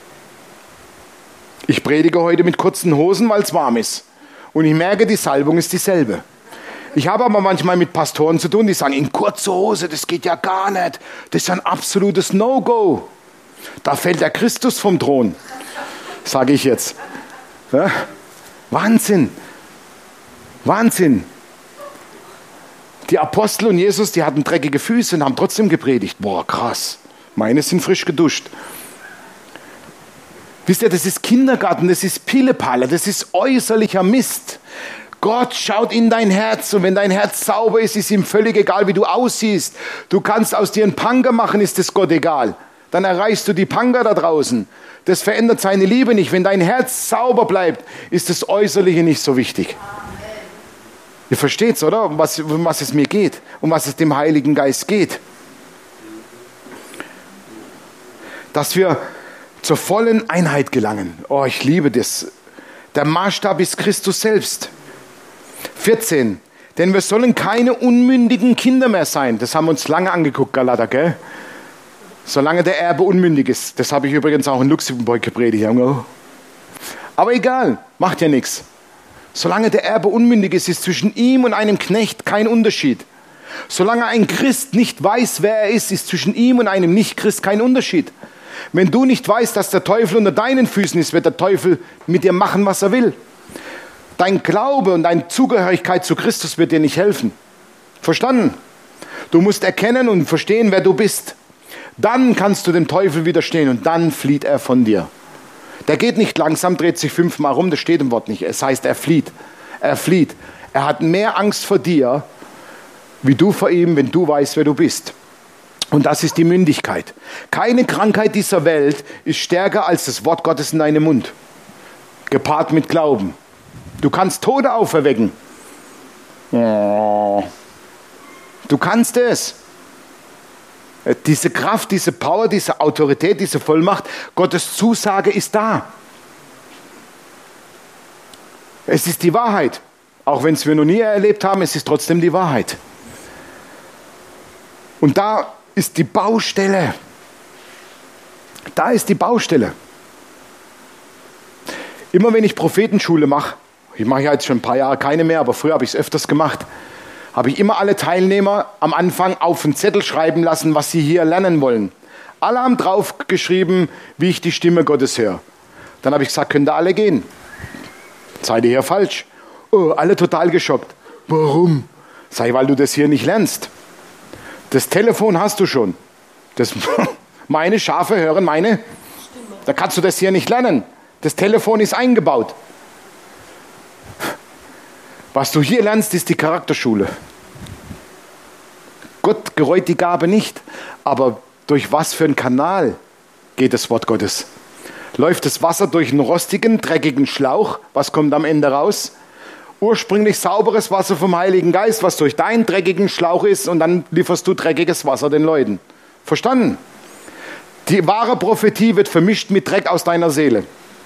[SPEAKER 1] Ich predige heute mit kurzen Hosen, weil es warm ist. Und ich merke, die Salbung ist dieselbe. Ich habe aber manchmal mit Pastoren zu tun, die sagen, in kurzer Hose, das geht ja gar nicht. Das ist ein absolutes No-Go. Da fällt der Christus vom Thron, sage ich jetzt. Ja? Wahnsinn. Wahnsinn. Die Apostel und Jesus, die hatten dreckige Füße und haben trotzdem gepredigt. Boah, krass. Meine sind frisch geduscht. Wisst ihr, das ist Kindergarten, das ist Pillepalle, das ist äußerlicher Mist. Gott schaut in dein Herz und wenn dein Herz sauber ist, ist ihm völlig egal, wie du aussiehst. Du kannst aus dir einen Panga machen, ist es Gott egal. Dann erreichst du die Panga da draußen. Das verändert seine Liebe nicht. Wenn dein Herz sauber bleibt, ist das Äußerliche nicht so wichtig. Ihr versteht's, oder? Um was, um was es mir geht, um was es dem Heiligen Geist geht. Dass wir zur vollen Einheit gelangen. Oh, ich liebe das. Der Maßstab ist Christus selbst. vierzehn. Denn wir sollen keine unmündigen Kinder mehr sein. Das haben wir uns lange angeguckt, Galater, gell? Solange der Erbe unmündig ist. Das habe ich übrigens auch in Luxemburg gepredigt. Aber egal, macht ja nichts. Solange der Erbe unmündig ist, ist zwischen ihm und einem Knecht kein Unterschied. Solange ein Christ nicht weiß, wer er ist, ist zwischen ihm und einem Nicht-Christ kein Unterschied. Wenn du nicht weißt, dass der Teufel unter deinen Füßen ist, wird der Teufel mit dir machen, was er will. Dein Glaube und deine Zugehörigkeit zu Christus wird dir nicht helfen. Verstanden? Du musst erkennen und verstehen, wer du bist. Dann kannst du dem Teufel widerstehen und dann flieht er von dir. Der geht nicht langsam, dreht sich fünfmal rum, das steht im Wort nicht. Es heißt, er flieht. Er flieht. Er hat mehr Angst vor dir, wie du vor ihm, wenn du weißt, wer du bist. Und das ist die Mündigkeit. Keine Krankheit dieser Welt ist stärker als das Wort Gottes in deinem Mund. Gepaart mit Glauben. Du kannst Tote auferwecken. Du kannst es. Diese Kraft, diese Power, diese Autorität, diese Vollmacht, Gottes Zusage ist da. Es ist die Wahrheit. Auch wenn es wir noch nie erlebt haben, es ist trotzdem die Wahrheit. Und da ist die Baustelle. Da ist die Baustelle. Immer wenn ich Prophetenschule mache, ich mache ja jetzt schon ein paar Jahre keine mehr, aber früher habe ich es öfters gemacht, habe ich immer alle Teilnehmer am Anfang auf einen Zettel schreiben lassen, was sie hier lernen wollen. Alle haben drauf geschrieben, wie ich die Stimme Gottes höre. Dann habe ich gesagt, könnt ihr alle gehen. Seid ihr hier falsch? Oh, alle total geschockt. Warum? Sei, weil du das hier nicht lernst. Das Telefon hast du schon. Das, meine Schafe hören meine Stimme. Da kannst du das hier nicht lernen. Das Telefon ist eingebaut. Was du hier lernst, ist die Charakterschule. Gott gereut die Gabe nicht, aber durch was für einen Kanal geht das Wort Gottes? Läuft das Wasser durch einen rostigen, dreckigen Schlauch? Was kommt am Ende raus? Ursprünglich sauberes Wasser vom Heiligen Geist, was durch deinen dreckigen Schlauch ist, und dann lieferst du dreckiges Wasser den Leuten. Verstanden? Die wahre Prophetie wird vermischt mit Dreck aus deiner Seele.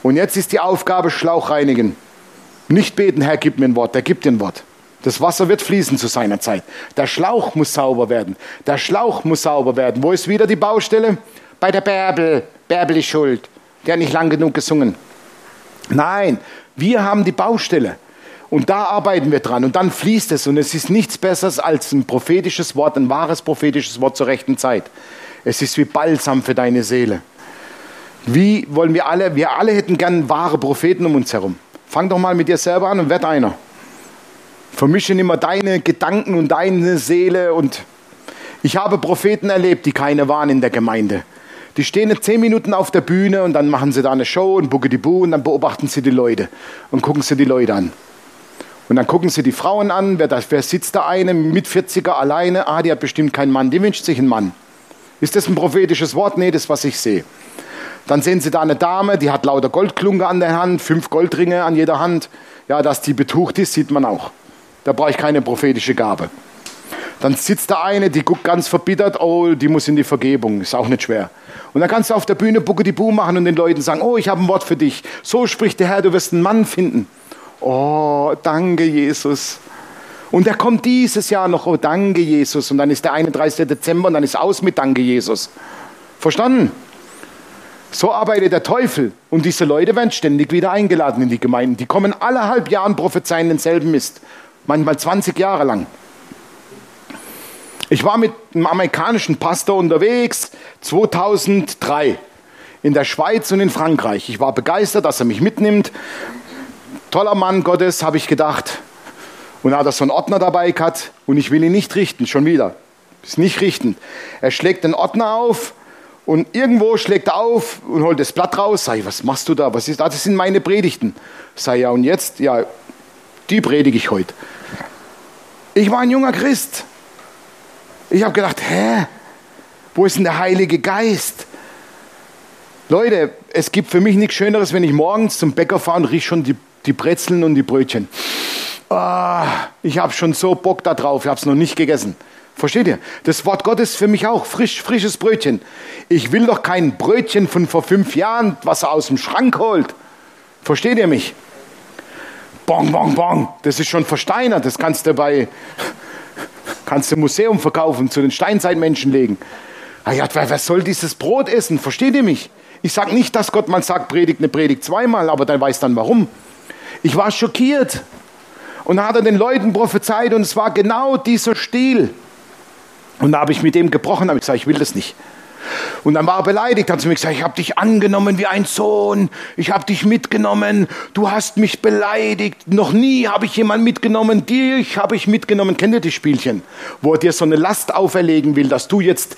[SPEAKER 1] Und jetzt ist die Aufgabe, Schlauch reinigen. Nicht beten, Herr, gib mir ein Wort. Der gibt dir ein Wort. Das Wasser wird fließen zu seiner Zeit. Der Schlauch muss sauber werden. Der Schlauch muss sauber werden. Wo ist wieder die Baustelle? Bei der Bärbel. Bärbel ist schuld. Der hat nicht lang genug gesungen. Nein, wir haben die Baustelle. Und da arbeiten wir dran. Und dann fließt es. Und es ist nichts Besseres als ein prophetisches Wort, ein wahres prophetisches Wort zur rechten Zeit. Es ist wie Balsam für deine Seele. Wie wollen wir alle, wir alle hätten gern wahre Propheten um uns herum. Fang doch mal mit dir selber an und werd einer. Vermische nicht mehr deine Gedanken und deine Seele. Und ich habe Propheten erlebt, die keine waren in der Gemeinde. Die stehen zehn Minuten auf der Bühne und dann machen sie da eine Show und Buggedibu und dann beobachten sie die Leute und gucken sie die Leute an. Und dann gucken sie die Frauen an, wer, da, wer sitzt da eine mit vierziger alleine? Ah, die hat bestimmt keinen Mann, die wünscht sich einen Mann. Ist das ein prophetisches Wort? Nee, das ist, was ich sehe. Dann sehen Sie da eine Dame, die hat lauter Goldklunge an der Hand, fünf Goldringe an jeder Hand. Ja, dass die betucht ist, sieht man auch. Da brauche ich keine prophetische Gabe. Dann sitzt da eine, die guckt ganz verbittert, oh, die muss in die Vergebung, ist auch nicht schwer. Und dann kannst du auf der Bühne Buggedibu machen und den Leuten sagen, oh, ich habe ein Wort für dich. So spricht der Herr, du wirst einen Mann finden. Oh, danke Jesus. Und der kommt dieses Jahr noch, oh, danke Jesus. Und dann ist der einunddreißigste Dezember und dann ist aus mit danke Jesus. Verstanden? So arbeitet der Teufel. Und diese Leute werden ständig wieder eingeladen in die Gemeinden. Die kommen alle halb Jahren, prophezeien denselben Mist. Manchmal zwanzig Jahre lang. Ich war mit einem amerikanischen Pastor unterwegs, zweitausenddrei, in der Schweiz und in Frankreich. Ich war begeistert, dass er mich mitnimmt. Toller Mann Gottes, habe ich gedacht. Und er hat so einen Ordner dabei gehabt und ich will ihn nicht richten, schon wieder. Ist nicht richtend. Er schlägt den Ordner auf und irgendwo schlägt er auf und holt das Blatt raus. Sag ich, was machst du da? Was ist das? Das sind meine Predigten. Sag ich, ja, und jetzt? Ja, die predige ich heute. Ich war ein junger Christ. Ich habe gedacht, hä? Wo ist denn der Heilige Geist? Leute, es gibt für mich nichts Schöneres, wenn ich morgens zum Bäcker fahre und rieche schon die, die Brezeln und die Brötchen. Oh, ich habe schon so Bock da drauf, ich habe es noch nicht gegessen. Versteht ihr? Das Wort Gottes für mich auch, frisch, frisches Brötchen. Ich will doch kein Brötchen von vor fünf Jahren, was er aus dem Schrank holt. Versteht ihr mich? Bong, bong, bong. Das ist schon versteinert, das kannst du bei... Kannst du im Museum verkaufen, zu den Steinzeitmenschen legen. Ah ja, wer soll dieses Brot essen? Versteht ihr mich? Ich sage nicht, dass Gott mal sagt, predigt eine Predigt zweimal, aber der weiß dann warum. Ich war schockiert. Und dann hat er den Leuten prophezeit und es war genau dieser Stil. Und da habe ich mit dem gebrochen, habe ich gesagt, ich will das nicht. Und dann war er beleidigt, hat zu mir gesagt, ich habe dich angenommen wie ein Sohn, ich habe dich mitgenommen, du hast mich beleidigt, noch nie habe ich jemanden mitgenommen, dich habe ich mitgenommen. Kennt ihr die Spielchen, wo er dir so eine Last auferlegen will, dass du jetzt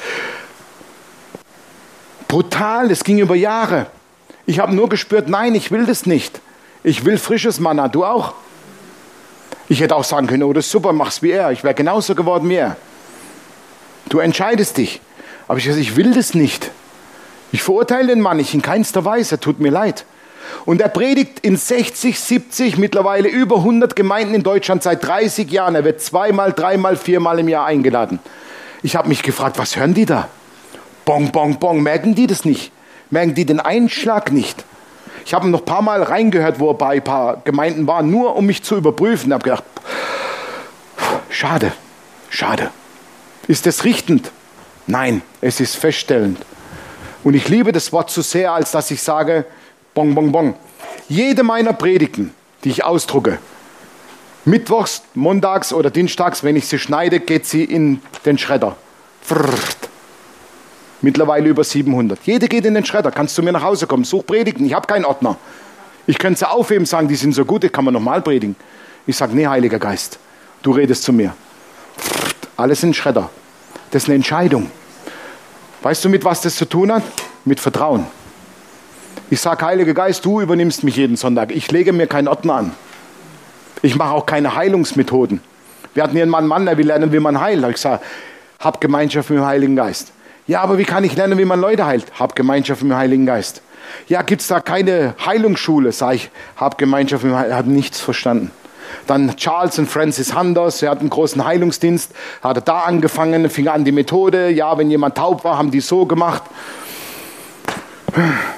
[SPEAKER 1] brutal, es ging über Jahre. Ich habe nur gespürt, nein, ich will das nicht. Ich will frisches Manna, du auch? Ich hätte auch sagen können, oh, das ist super, mach's wie er, ich wäre genauso geworden wie er. Du entscheidest dich. Aber ich gesagt, ich will das nicht. Ich verurteile den Mann nicht in keinster Weise, tut mir leid. Und er predigt in sechzig, siebzig, mittlerweile über hundert Gemeinden in Deutschland seit dreißig Jahren. Er wird zweimal, dreimal, viermal im Jahr eingeladen. Ich habe mich gefragt, was hören die da? Bong, bong, bong, merken die das nicht? Merken die den Einschlag nicht? Ich habe noch ein paar Mal reingehört, wo er bei ein paar Gemeinden war, nur um mich zu überprüfen. Ich habe gedacht, schade, schade. Ist das richtend? Nein, es ist feststellend. Und ich liebe das Wort zu sehr, als dass ich sage, bong, bong, bong. Jede meiner Predigten, die ich ausdrucke, mittwochs, montags oder dienstags, wenn ich sie schneide, geht sie in den Schredder. Mittlerweile über siebenhundert. Jede geht in den Schredder. Kannst du mir nach Hause kommen? Such Predigten. Ich habe keinen Ordner. Ich könnte sie aufheben, sagen, die sind so gut, die kann man nochmal predigen. Ich sage, nee, Heiliger Geist, du redest zu mir. Alles in den Schredder. Das ist eine Entscheidung. Weißt du, mit was das zu tun hat? Mit Vertrauen. Ich sage, Heiliger Geist, du übernimmst mich jeden Sonntag. Ich lege mir keinen Ordner an. Ich mache auch keine Heilungsmethoden. Wir hatten hier einen Mann, Mann, der will lernen, wie man heilt. Ich sage, hab Gemeinschaft mit dem Heiligen Geist. Ja, aber wie kann ich lernen, wie man Leute heilt? Hab Gemeinschaft mit dem Heiligen Geist. Ja, gibt es da keine Heilungsschule? Sag ich, hab Gemeinschaft mit dem Heiligen Geist. Er hat nichts verstanden. Dann Charles und Francis Handers, er hat einen großen Heilungsdienst, hat er da angefangen, fing an die Methode, ja, wenn jemand taub war, haben die so gemacht.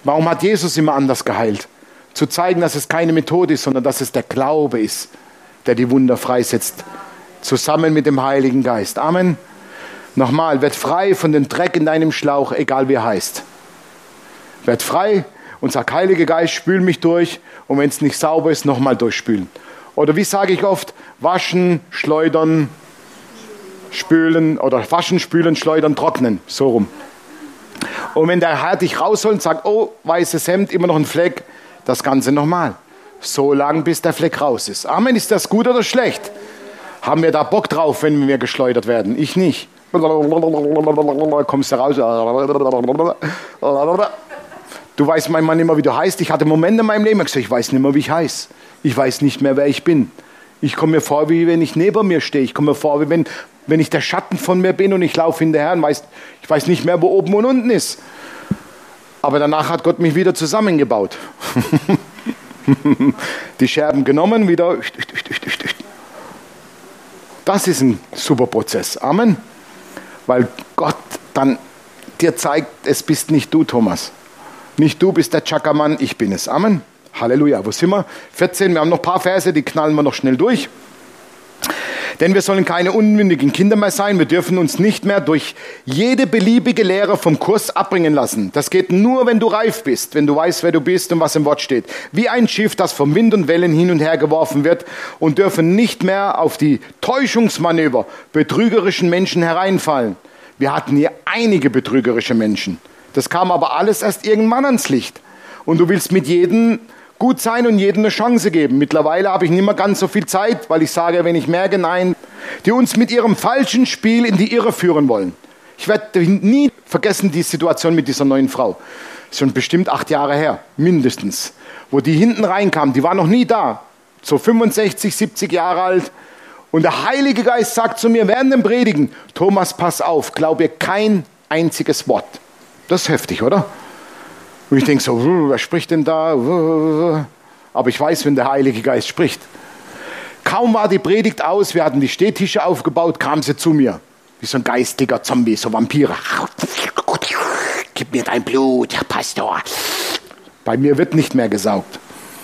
[SPEAKER 1] Warum hat Jesus immer anders geheilt? Zu zeigen, dass es keine Methode ist, sondern dass es der Glaube ist, der die Wunder freisetzt. Zusammen mit dem Heiligen Geist. Amen. Nochmal, werd frei von dem Dreck in deinem Schlauch, egal wie er heißt. Werd frei und sag, Heiliger Geist, spül mich durch. Und wenn es nicht sauber ist, nochmal durchspülen. Oder wie sage ich oft, waschen, schleudern, spülen oder waschen, spülen, schleudern, trocknen. So rum. Und wenn der Herr dich rausholt und sagt, oh, weißes Hemd, immer noch ein Fleck, das Ganze nochmal. So lange, bis der Fleck raus ist. Amen, ist das gut oder schlecht? Haben wir da Bock drauf, wenn wir geschleudert werden? Ich nicht. Kommst du raus. Du weißt manchmal nicht mehr, wie du heißt. Ich hatte Momente in meinem Leben, ich gesagt, ich weiß nicht mehr, wie ich heiße. Ich weiß nicht mehr, wer ich bin. Ich komme mir vor, wie wenn ich neben mir stehe. Ich komme mir vor, wie wenn, wenn ich der Schatten von mir bin und ich laufe hinterher und weiß, ich weiß nicht mehr, wo oben und unten ist. Aber danach hat Gott mich wieder zusammengebaut. Die Scherben genommen, wieder. Das ist ein super Prozess. Amen. Weil Gott dann dir zeigt, es bist nicht du, Thomas. Nicht du bist der Chakaman, ich bin es. Amen. Halleluja. Wo sind wir? vierzehn, wir haben noch ein paar Verse, die knallen wir noch schnell durch. Denn wir sollen keine unmündigen Kinder mehr sein. Wir dürfen uns nicht mehr durch jede beliebige Lehre vom Kurs abbringen lassen. Das geht nur, wenn du reif bist, wenn du weißt, wer du bist und was im Wort steht. Wie ein Schiff, das vom Wind und Wellen hin und her geworfen wird, und dürfen nicht mehr auf die Täuschungsmanöver betrügerischen Menschen hereinfallen. Wir hatten hier einige betrügerische Menschen. Das kam aber alles erst irgendwann ans Licht. Und du willst mit jedem gut sein und jedem eine Chance geben. Mittlerweile habe ich nicht mehr ganz so viel Zeit, weil ich sage, wenn ich merke, nein, die uns mit ihrem falschen Spiel in die Irre führen wollen. Ich werde nie vergessen die Situation mit dieser neuen Frau. Das ist schon bestimmt acht Jahre her, mindestens. Wo die hinten reinkam, die war noch nie da. So fünfundsechzig, siebzig Jahre alt. Und der Heilige Geist sagt zu mir während dem Predigen, Thomas, pass auf, glaube kein einziges Wort. Das ist heftig, oder? Und ich denke so, wer spricht denn da? Aber ich weiß, wenn der Heilige Geist spricht. Kaum war die Predigt aus, wir hatten die Stehtische aufgebaut, kam sie zu mir. Wie so ein geistiger Zombie, so Vampire. Gib mir dein Blut, Herr Pastor. Bei mir wird nicht mehr gesaugt.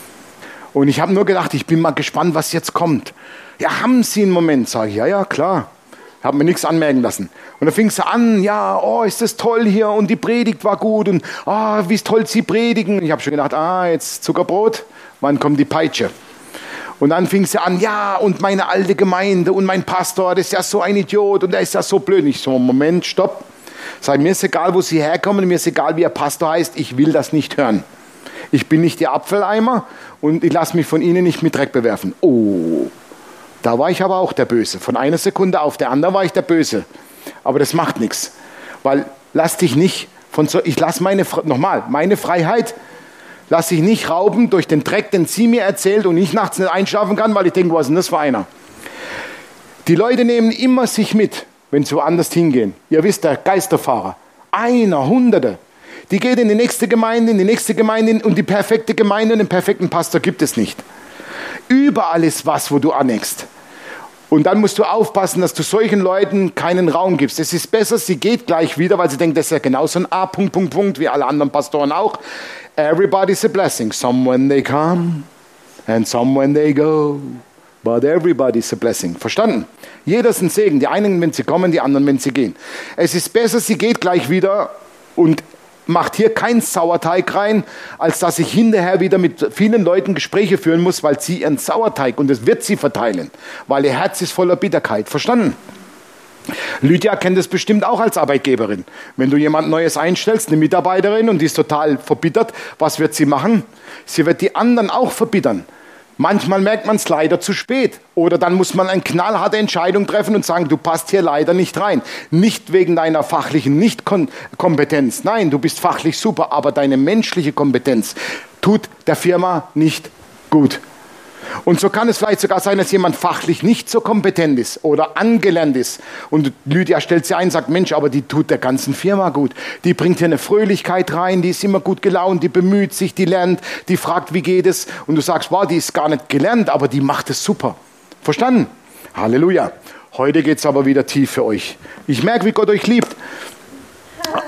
[SPEAKER 1] Und ich habe nur gedacht, ich bin mal gespannt, was jetzt kommt. Ja, haben Sie einen Moment? Sage ich, ja, ja, klar. Habe mir nichts anmerken lassen. Und dann fing sie an, ja, oh, ist das toll hier und die Predigt war gut und oh, wie toll Sie predigen. Und ich habe schon gedacht, ah, jetzt Zuckerbrot, wann kommt die Peitsche? Und dann fing sie an, ja, und meine alte Gemeinde und mein Pastor, das ist ja so ein Idiot und der ist ja so blöd. Ich so, Moment, stopp. Sag, mir ist egal, wo Sie herkommen, mir ist egal, wie Ihr Pastor heißt, ich will das nicht hören. Ich bin nicht Ihr Apfeleimer und ich lasse mich von Ihnen nicht mit Dreck bewerfen. Oh, da war ich aber auch der Böse. Von einer Sekunde auf der andere war ich der Böse. Aber das macht nichts. Weil lass dich nicht von so, ich lasse meine, nochmal, meine Freiheit lasse ich nicht rauben durch den Dreck, den sie mir erzählt und ich nachts nicht einschlafen kann, weil ich denke, was ist denn das für einer? Die Leute nehmen immer sich mit, wenn sie woanders hingehen. Ihr wisst, der Geisterfahrer. Einer, Hunderte. Die geht in die nächste Gemeinde, in die nächste Gemeinde und die perfekte Gemeinde und den perfekten Pastor gibt es nicht. Überall ist was, wo du aneckst. Und dann musst du aufpassen, dass du solchen Leuten keinen Raum gibst. Es ist besser, sie geht gleich wieder, weil sie denkt, das ist ja genauso ein A, Punkt, Punkt, Punkt, wie alle anderen Pastoren auch. Everybody's a blessing. Some when they come and some when they go. But everybody's a blessing. Verstanden? Jeder ist ein Segen. Die einen, wenn sie kommen, die anderen, wenn sie gehen. Es ist besser, sie geht gleich wieder und macht hier keinen Sauerteig rein, als dass ich hinterher wieder mit vielen Leuten Gespräche führen muss, weil sie ihren Sauerteig, und das wird sie verteilen, weil ihr Herz ist voller Bitterkeit. Verstanden? Lydia kennt es bestimmt auch als Arbeitgeberin. Wenn du jemand Neues einstellst, eine Mitarbeiterin, und die ist total verbittert, was wird sie machen? Sie wird die anderen auch verbittern. Manchmal merkt man es leider zu spät. Oder dann muss man eine knallharte Entscheidung treffen und sagen, du passt hier leider nicht rein. Nicht wegen deiner fachlichen Nicht-Kompetenz. Nein, du bist fachlich super, aber deine menschliche Kompetenz tut der Firma nicht gut. Und so kann es vielleicht sogar sein, dass jemand fachlich nicht so kompetent ist oder angelernt ist. Und Lydia stellt sie ein und sagt, Mensch, aber die tut der ganzen Firma gut. Die bringt hier eine Fröhlichkeit rein, die ist immer gut gelaunt, die bemüht sich, die lernt, die fragt, wie geht es? Und du sagst, wow, die ist gar nicht gelernt, aber die macht es super. Verstanden? Halleluja. Heute geht es aber wieder tief für euch. Ich merke, wie Gott euch liebt.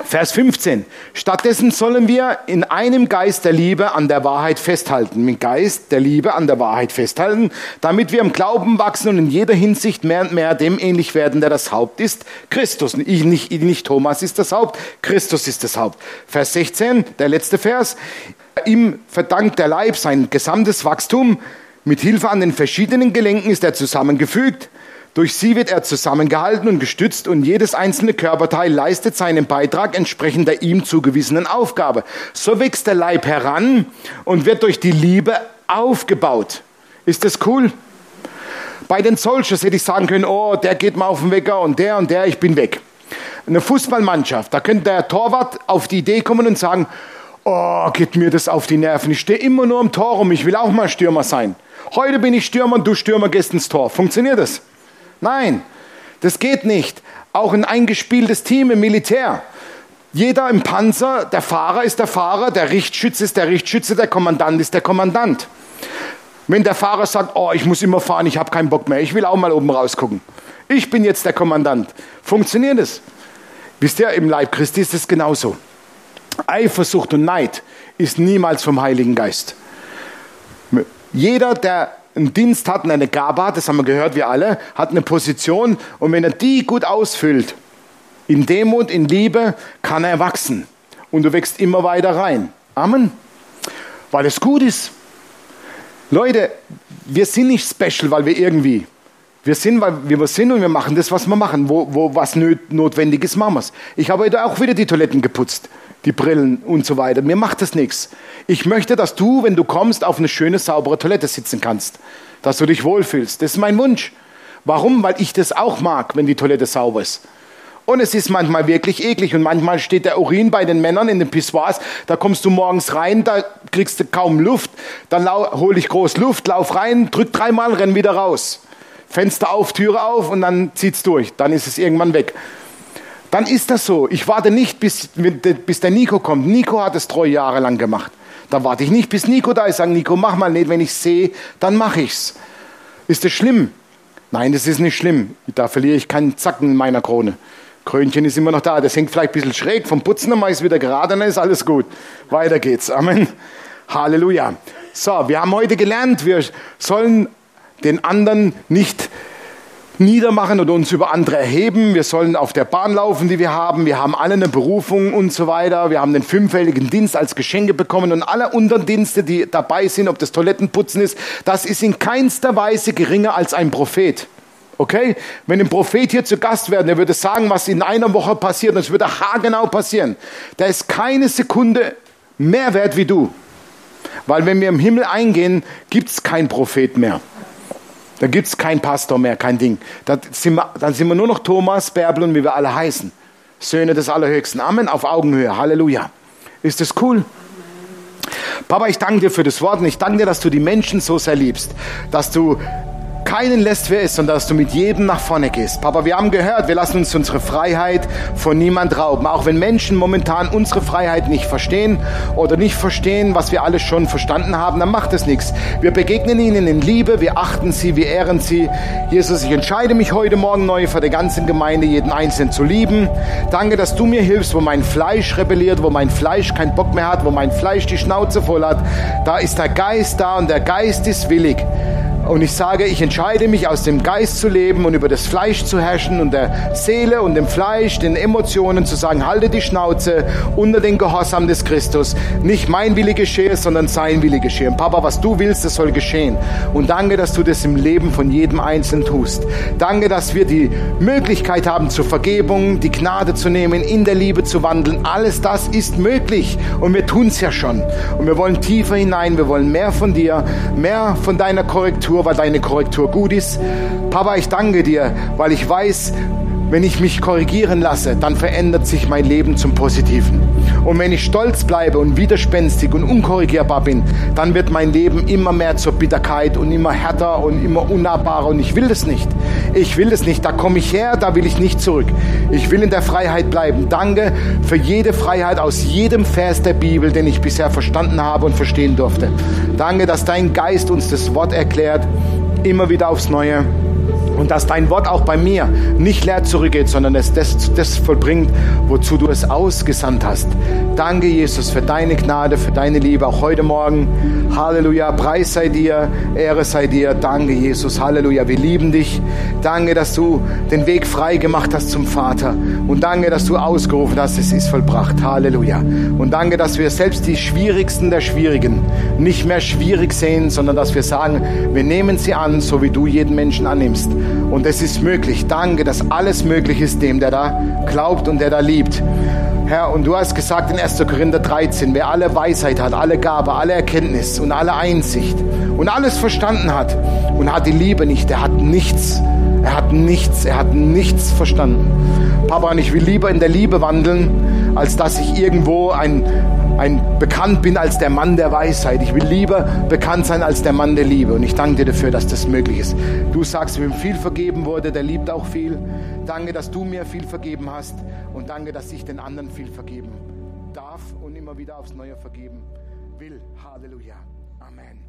[SPEAKER 1] Vers fünfzehn. Stattdessen sollen wir in einem Geist der Liebe an der Wahrheit festhalten. Mit Geist der Liebe an der Wahrheit festhalten, damit wir im Glauben wachsen und in jeder Hinsicht mehr und mehr dem ähnlich werden, der das Haupt ist, Christus. Ich, nicht, nicht Thomas ist das Haupt, Christus ist das Haupt. Vers sechzehn, der letzte Vers. Ihm verdankt der Leib sein gesamtes Wachstum. Mit Hilfe an den verschiedenen Gelenken ist er zusammengefügt. Durch sie wird er zusammengehalten und gestützt und jedes einzelne Körperteil leistet seinen Beitrag entsprechend der ihm zugewiesenen Aufgabe. So wächst der Leib heran und wird durch die Liebe aufgebaut. Ist das cool? Bei den Soldiers hätte ich sagen können, oh, der geht mal auf den Wecker und der und der, ich bin weg. Eine Fußballmannschaft, da könnte der Torwart auf die Idee kommen und sagen, oh, geht mir das auf die Nerven, ich stehe immer nur im Tor rum, ich will auch mal Stürmer sein. Heute bin ich Stürmer und du Stürmer gehst ins Tor. Funktioniert das? Nein, das geht nicht. Auch ein eingespieltes Team im Militär. Jeder im Panzer, der Fahrer ist der Fahrer, der Richtschütze ist der Richtschütze, der Kommandant ist der Kommandant. Wenn der Fahrer sagt, oh, ich muss immer fahren, ich habe keinen Bock mehr, ich will auch mal oben rausgucken. Ich bin jetzt der Kommandant. Funktioniert das? Wisst ihr, im Leib Christi ist es genauso. Eifersucht und Neid ist niemals vom Heiligen Geist. Jeder, der einen Dienst hat und eine Gabe hat, das haben wir gehört, wir alle, hat eine Position und wenn er die gut ausfüllt, in Demut, in Liebe, kann er wachsen und du wächst immer weiter rein. Amen. Weil es gut ist. Leute, wir sind nicht special, weil wir irgendwie, wir sind, weil wir was sind und wir machen das, was wir machen. Wo, wo was notwendig ist, machen wir es. Ich habe heute auch wieder die Toiletten geputzt, die Brillen und so weiter. Mir macht das nichts. Ich möchte, dass du, wenn du kommst, auf eine schöne, saubere Toilette sitzen kannst. Dass du dich wohlfühlst. Das ist mein Wunsch. Warum? Weil ich das auch mag, wenn die Toilette sauber ist. Und es ist manchmal wirklich eklig. Und manchmal steht der Urin bei den Männern in den Pissoirs. Da kommst du morgens rein, da kriegst du kaum Luft. Dann hole ich groß Luft, lauf rein, drück dreimal, renn wieder raus. Fenster auf, Türe auf und dann zieht's durch. Dann ist es irgendwann weg. Dann ist das so. Ich warte nicht, bis, bis der Nico kommt. Nico hat es drei Jahre lang gemacht. Da warte ich nicht, bis Nico da ist. Sage, Nico, mach mal nicht. Wenn ich sehe, dann mache ich's. Ist das schlimm? Nein, das ist nicht schlimm. Da verliere ich keinen Zacken in meiner Krone. Krönchen ist immer noch da. Das hängt vielleicht ein bisschen schräg vom Putzen, dann mache ich es wieder gerade, dann ist alles gut. Weiter geht's. Amen. Halleluja. So, wir haben heute gelernt, wir sollen den anderen nicht niedermachen oder uns über andere erheben. Wir sollen auf der Bahn laufen, die wir haben. Wir haben alle eine Berufung und so weiter. Wir haben den fünffältigen Dienst als Geschenke bekommen und alle Unterdienste, die dabei sind, ob das Toilettenputzen ist, das ist in keinster Weise geringer als ein Prophet. Okay? Wenn ein Prophet hier zu Gast wäre, der würde sagen, was in einer Woche passiert, und es würde haargenau passieren. Der ist keine Sekunde mehr wert wie du. Weil wenn wir im Himmel eingehen, gibt es keinen Prophet mehr. Da gibt es keinen Pastor mehr, kein Ding. Da sind wir, dann sind wir nur noch Thomas, Bärbel und wie wir alle heißen. Söhne des Allerhöchsten. Amen, auf Augenhöhe. Halleluja. Ist das cool? Papa, ich danke dir für das Wort und ich danke dir, dass du die Menschen so sehr liebst. Dass du keinen lässt, wer ist, sondern dass du mit jedem nach vorne gehst. Papa, wir haben gehört, wir lassen uns unsere Freiheit von niemand rauben. Auch wenn Menschen momentan unsere Freiheit nicht verstehen oder nicht verstehen, was wir alles schon verstanden haben, dann macht es nichts. Wir begegnen ihnen in Liebe, wir achten sie, wir ehren sie. Jesus, ich entscheide mich heute Morgen neu für die ganze Gemeinde, jeden Einzelnen zu lieben. Danke, dass du mir hilfst, wo mein Fleisch rebelliert, wo mein Fleisch keinen Bock mehr hat, wo mein Fleisch die Schnauze voll hat. Da ist der Geist da und der Geist ist willig. Und ich sage, ich entscheide mich, aus dem Geist zu leben und über das Fleisch zu herrschen und der Seele und dem Fleisch, den Emotionen zu sagen, halte die Schnauze unter den Gehorsam des Christus. Nicht mein Wille geschehe, sondern sein Wille geschehe. Und Papa, was du willst, das soll geschehen. Und danke, dass du das im Leben von jedem Einzelnen tust. Danke, dass wir die Möglichkeit haben zur Vergebung, die Gnade zu nehmen, in der Liebe zu wandeln. Alles das ist möglich und wir tun es ja schon. Und wir wollen tiefer hinein, wir wollen mehr von dir, mehr von deiner Korrektur, weil deine Korrektur gut ist. Papa, ich danke dir, weil ich weiß, wenn ich mich korrigieren lasse, dann verändert sich mein Leben zum Positiven. Und wenn ich stolz bleibe und widerspenstig und unkorrigierbar bin, dann wird mein Leben immer mehr zur Bitterkeit und immer härter und immer unnahbarer. Und ich will das nicht. Ich will das nicht. Da komme ich her, da will ich nicht zurück. Ich will in der Freiheit bleiben. Danke für jede Freiheit aus jedem Vers der Bibel, den ich bisher verstanden habe und verstehen durfte. Danke, dass dein Geist uns das Wort erklärt, immer wieder aufs Neue. Und dass dein Wort auch bei mir nicht leer zurückgeht, sondern es das, das vollbringt, wozu du es ausgesandt hast. Danke, Jesus, für deine Gnade, für deine Liebe, auch heute Morgen. Halleluja, Preis sei dir, Ehre sei dir. Danke, Jesus, Halleluja, wir lieben dich. Danke, dass du den Weg frei gemacht hast zum Vater. Und danke, dass du ausgerufen hast, es ist vollbracht. Halleluja. Und danke, dass wir selbst die Schwierigsten der Schwierigen nicht mehr schwierig sehen, sondern dass wir sagen, wir nehmen sie an, so wie du jeden Menschen annimmst. Und es ist möglich. Danke, dass alles möglich ist dem, der da glaubt und der da liebt. Herr, und du hast gesagt in erster Korinther dreizehn, wer alle Weisheit hat, alle Gabe, alle Erkenntnis und alle Einsicht und alles verstanden hat und hat die Liebe nicht, der hat nichts. Er hat nichts, er hat nichts verstanden. Papa, und ich will lieber in der Liebe wandeln, als dass ich irgendwo ein, ein bekannt bin als der Mann der Weisheit. Ich will lieber bekannt sein als der Mann der Liebe. Und ich danke dir dafür, dass das möglich ist. Du sagst, wem viel vergeben wurde, der liebt auch viel. Danke, dass du mir viel vergeben hast. Und danke, dass ich den anderen viel vergeben darf und immer wieder aufs Neue vergeben will. Halleluja. Amen.